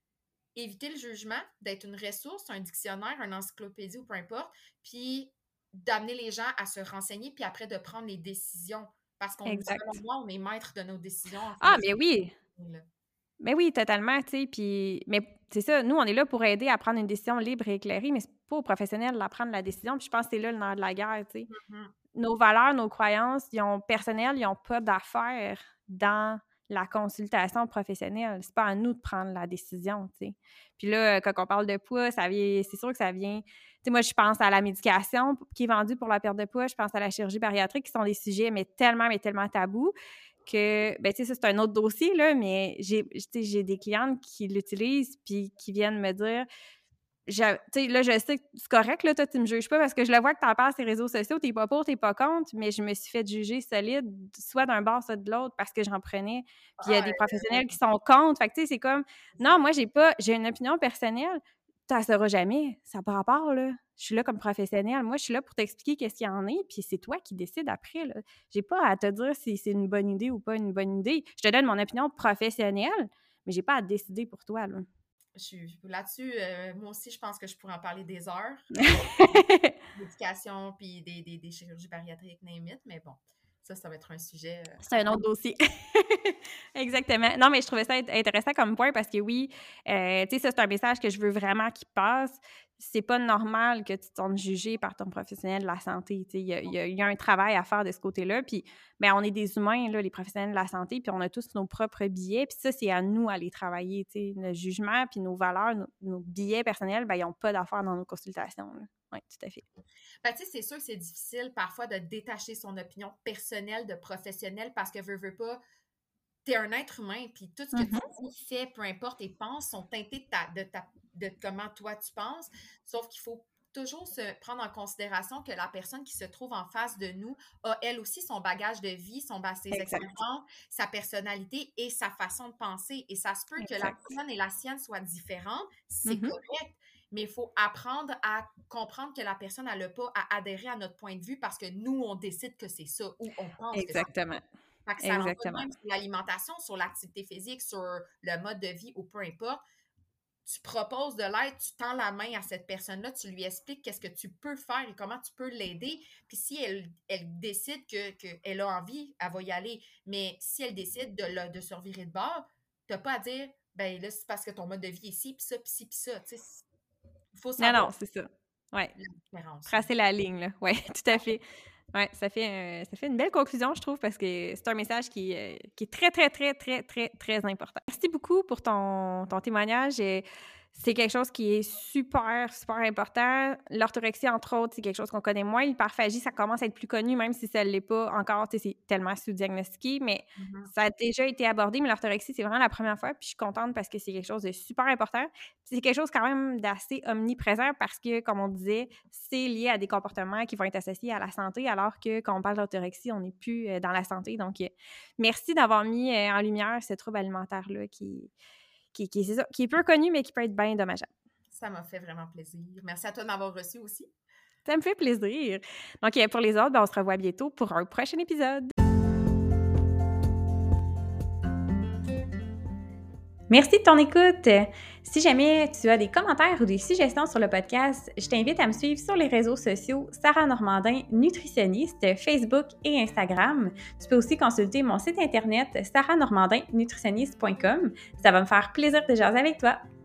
éviter le jugement, d'être une ressource, un dictionnaire, une encyclopédie ou peu importe, puis d'amener les gens à se renseigner, puis après de prendre les décisions. Parce qu'on, selon Exact. moi, on est maître de nos décisions en Ah, fonction mais oui. de là. Mais oui, totalement, tu sais, puis mais c'est ça, nous, on est là pour aider à prendre une décision libre et éclairée, mais c'est pas aux professionnels de prendre la décision, puis je pense que c'est là le nerf de la guerre, tu sais. Mhm. Nos valeurs, nos croyances, ils ont personnelles, ils ont pas d'affaires dans la consultation professionnelle. C'est pas à nous de prendre la décision, tu sais. Puis là, quand on parle de poids, ça vient c'est sûr que ça vient tu sais, moi, je pense à la médication qui est vendue pour la perte de poids, je pense à la chirurgie bariatrique, qui sont des sujets, mais tellement, mais tellement tabous que, ben, tu sais, ça, c'est un autre dossier, là, mais j'ai, tu sais, j'ai des clientes qui l'utilisent puis qui viennent me dire, tu sais, là, je sais que c'est correct, là, toi, tu me juges pas parce que je le vois que t'en parles sur les réseaux sociaux, t'es pas pour, t'es pas contre, mais je me suis fait juger solide, soit d'un bord, soit de l'autre, parce que j'en prenais. Puis il y a Ah, des euh, professionnels qui sont contre. Fait que, tu sais, c'est comme, c'est non, ça. moi, j'ai pas, j'ai une opinion personnelle. Tu sauras jamais. Ça n'a pas rapport, là. Je suis là comme professionnelle. Moi, je suis là pour t'expliquer qu'est-ce qu'il y en est, puis c'est toi qui décides après, là. J'ai pas à te dire si c'est une bonne idée ou pas une bonne idée. Je te donne mon opinion professionnelle, mais j'ai pas à décider pour toi, là. Je suis là-dessus, euh, moi aussi, je pense que je pourrais en parler des heures. L'éducation, puis des, des, des chirurgies bariatriques, name it, mais bon, ça, ça va être un sujet euh, C'est un autre dossier. Exactement. Non, mais je trouvais ça int intéressant comme point parce que oui, heu, tu sais, ça, c'est un message que je veux vraiment qu'il passe. C'est pas normal que tu te sentes jugé par ton professionnel de la santé, tu sais. Il y a il y a il y a un travail à faire de ce côté-là, puis, ben, on est des humains, là, les professionnels de la santé, puis on a tous nos propres biais, puis ça, c'est à nous à les travailler, tu sais. Le jugement puis nos valeurs, nos nos biais personnels, ben, ils ont pas d'affaires dans nos consultations, là. Oui, tout à fait. Ben, tu sais, c'est sûr que c'est difficile parfois de détacher son opinion personnelle de professionnelle parce que veut, veut pas, tu es un être humain, puis tout ce que Mhm. tu dis, fais, peu importe, et penses, sont teintés de, ta, de, ta, de comment toi tu penses, sauf qu'il faut toujours se prendre en considération que la personne qui se trouve en face de nous a elle aussi son bagage de vie, son, ses Exact. expériences, sa personnalité et sa façon de penser. Et ça se peut que la Exact. tienne et la sienne soient différentes, c'est Mhm. correct, mais il faut apprendre à comprendre que la personne n'a pas à adhérer à notre point de vue parce que nous, on décide que c'est ça ou on pense que c'est ça. Exactement. Fait que ça l'envoie Exactement. même sur l'alimentation, sur l'activité physique, sur le mode de vie ou peu importe. Tu proposes de l'aide, tu tends la main à cette personne-là, tu lui expliques qu'est-ce que tu peux faire et comment tu peux l'aider. Puis si elle, elle décide que, qu'elle a envie, elle va y aller. Mais si elle décide de, le, de se revirer de bord, tu n'as pas à dire, ben là, c'est parce que ton mode de vie est ci, puis ça, puis ci, puis ça. Tu sais, il faut Non, savoir non, c'est ça. Ouais. la différence. Tracer la ligne, là. Ouais, tout à fait. Ouais, ça fait, euh, ça fait une belle conclusion, je trouve, parce que c'est un message qui, euh, qui est très, très, très, très, très, très important. Merci beaucoup pour ton, ton témoignage. Et c'est quelque chose qui est super, super important. L'orthorexie, entre autres, c'est quelque chose qu'on connaît moins. L'hyperphagie, ça commence à être plus connu, même si ça ne l'est pas encore. Tu sais, c'est tellement sous-diagnostiqué, mais Mhm. ça a déjà été abordé. Mais l'orthorexie, c'est vraiment la première fois. Puis je suis contente parce que c'est quelque chose de super important. Puis c'est quelque chose quand même d'assez omniprésent parce que, comme on disait, c'est lié à des comportements qui vont être associés à la santé, alors que quand on parle d'orthorexie, on n'est plus euh, dans la santé. Donc, euh, merci d'avoir mis euh, en lumière ce trouble alimentaire-là qui, qui, qui, c'est ça, qui est peu connu, mais qui peut être bien dommageable. Ça m'a fait vraiment plaisir. Merci à toi de m'avoir reçu aussi. Ça me fait plaisir. Donc, euh, pour les autres, ben, on se revoit bientôt pour un prochain épisode. Merci de ton écoute. Si jamais tu as des commentaires ou des suggestions sur le podcast, je t'invite à me suivre sur les réseaux sociaux Sarah Normandin, nutritionniste, Facebook et Instagram. Tu peux aussi consulter mon site internet sarah normandin nutritionniste point com. Ça va me faire plaisir de jaser avec toi.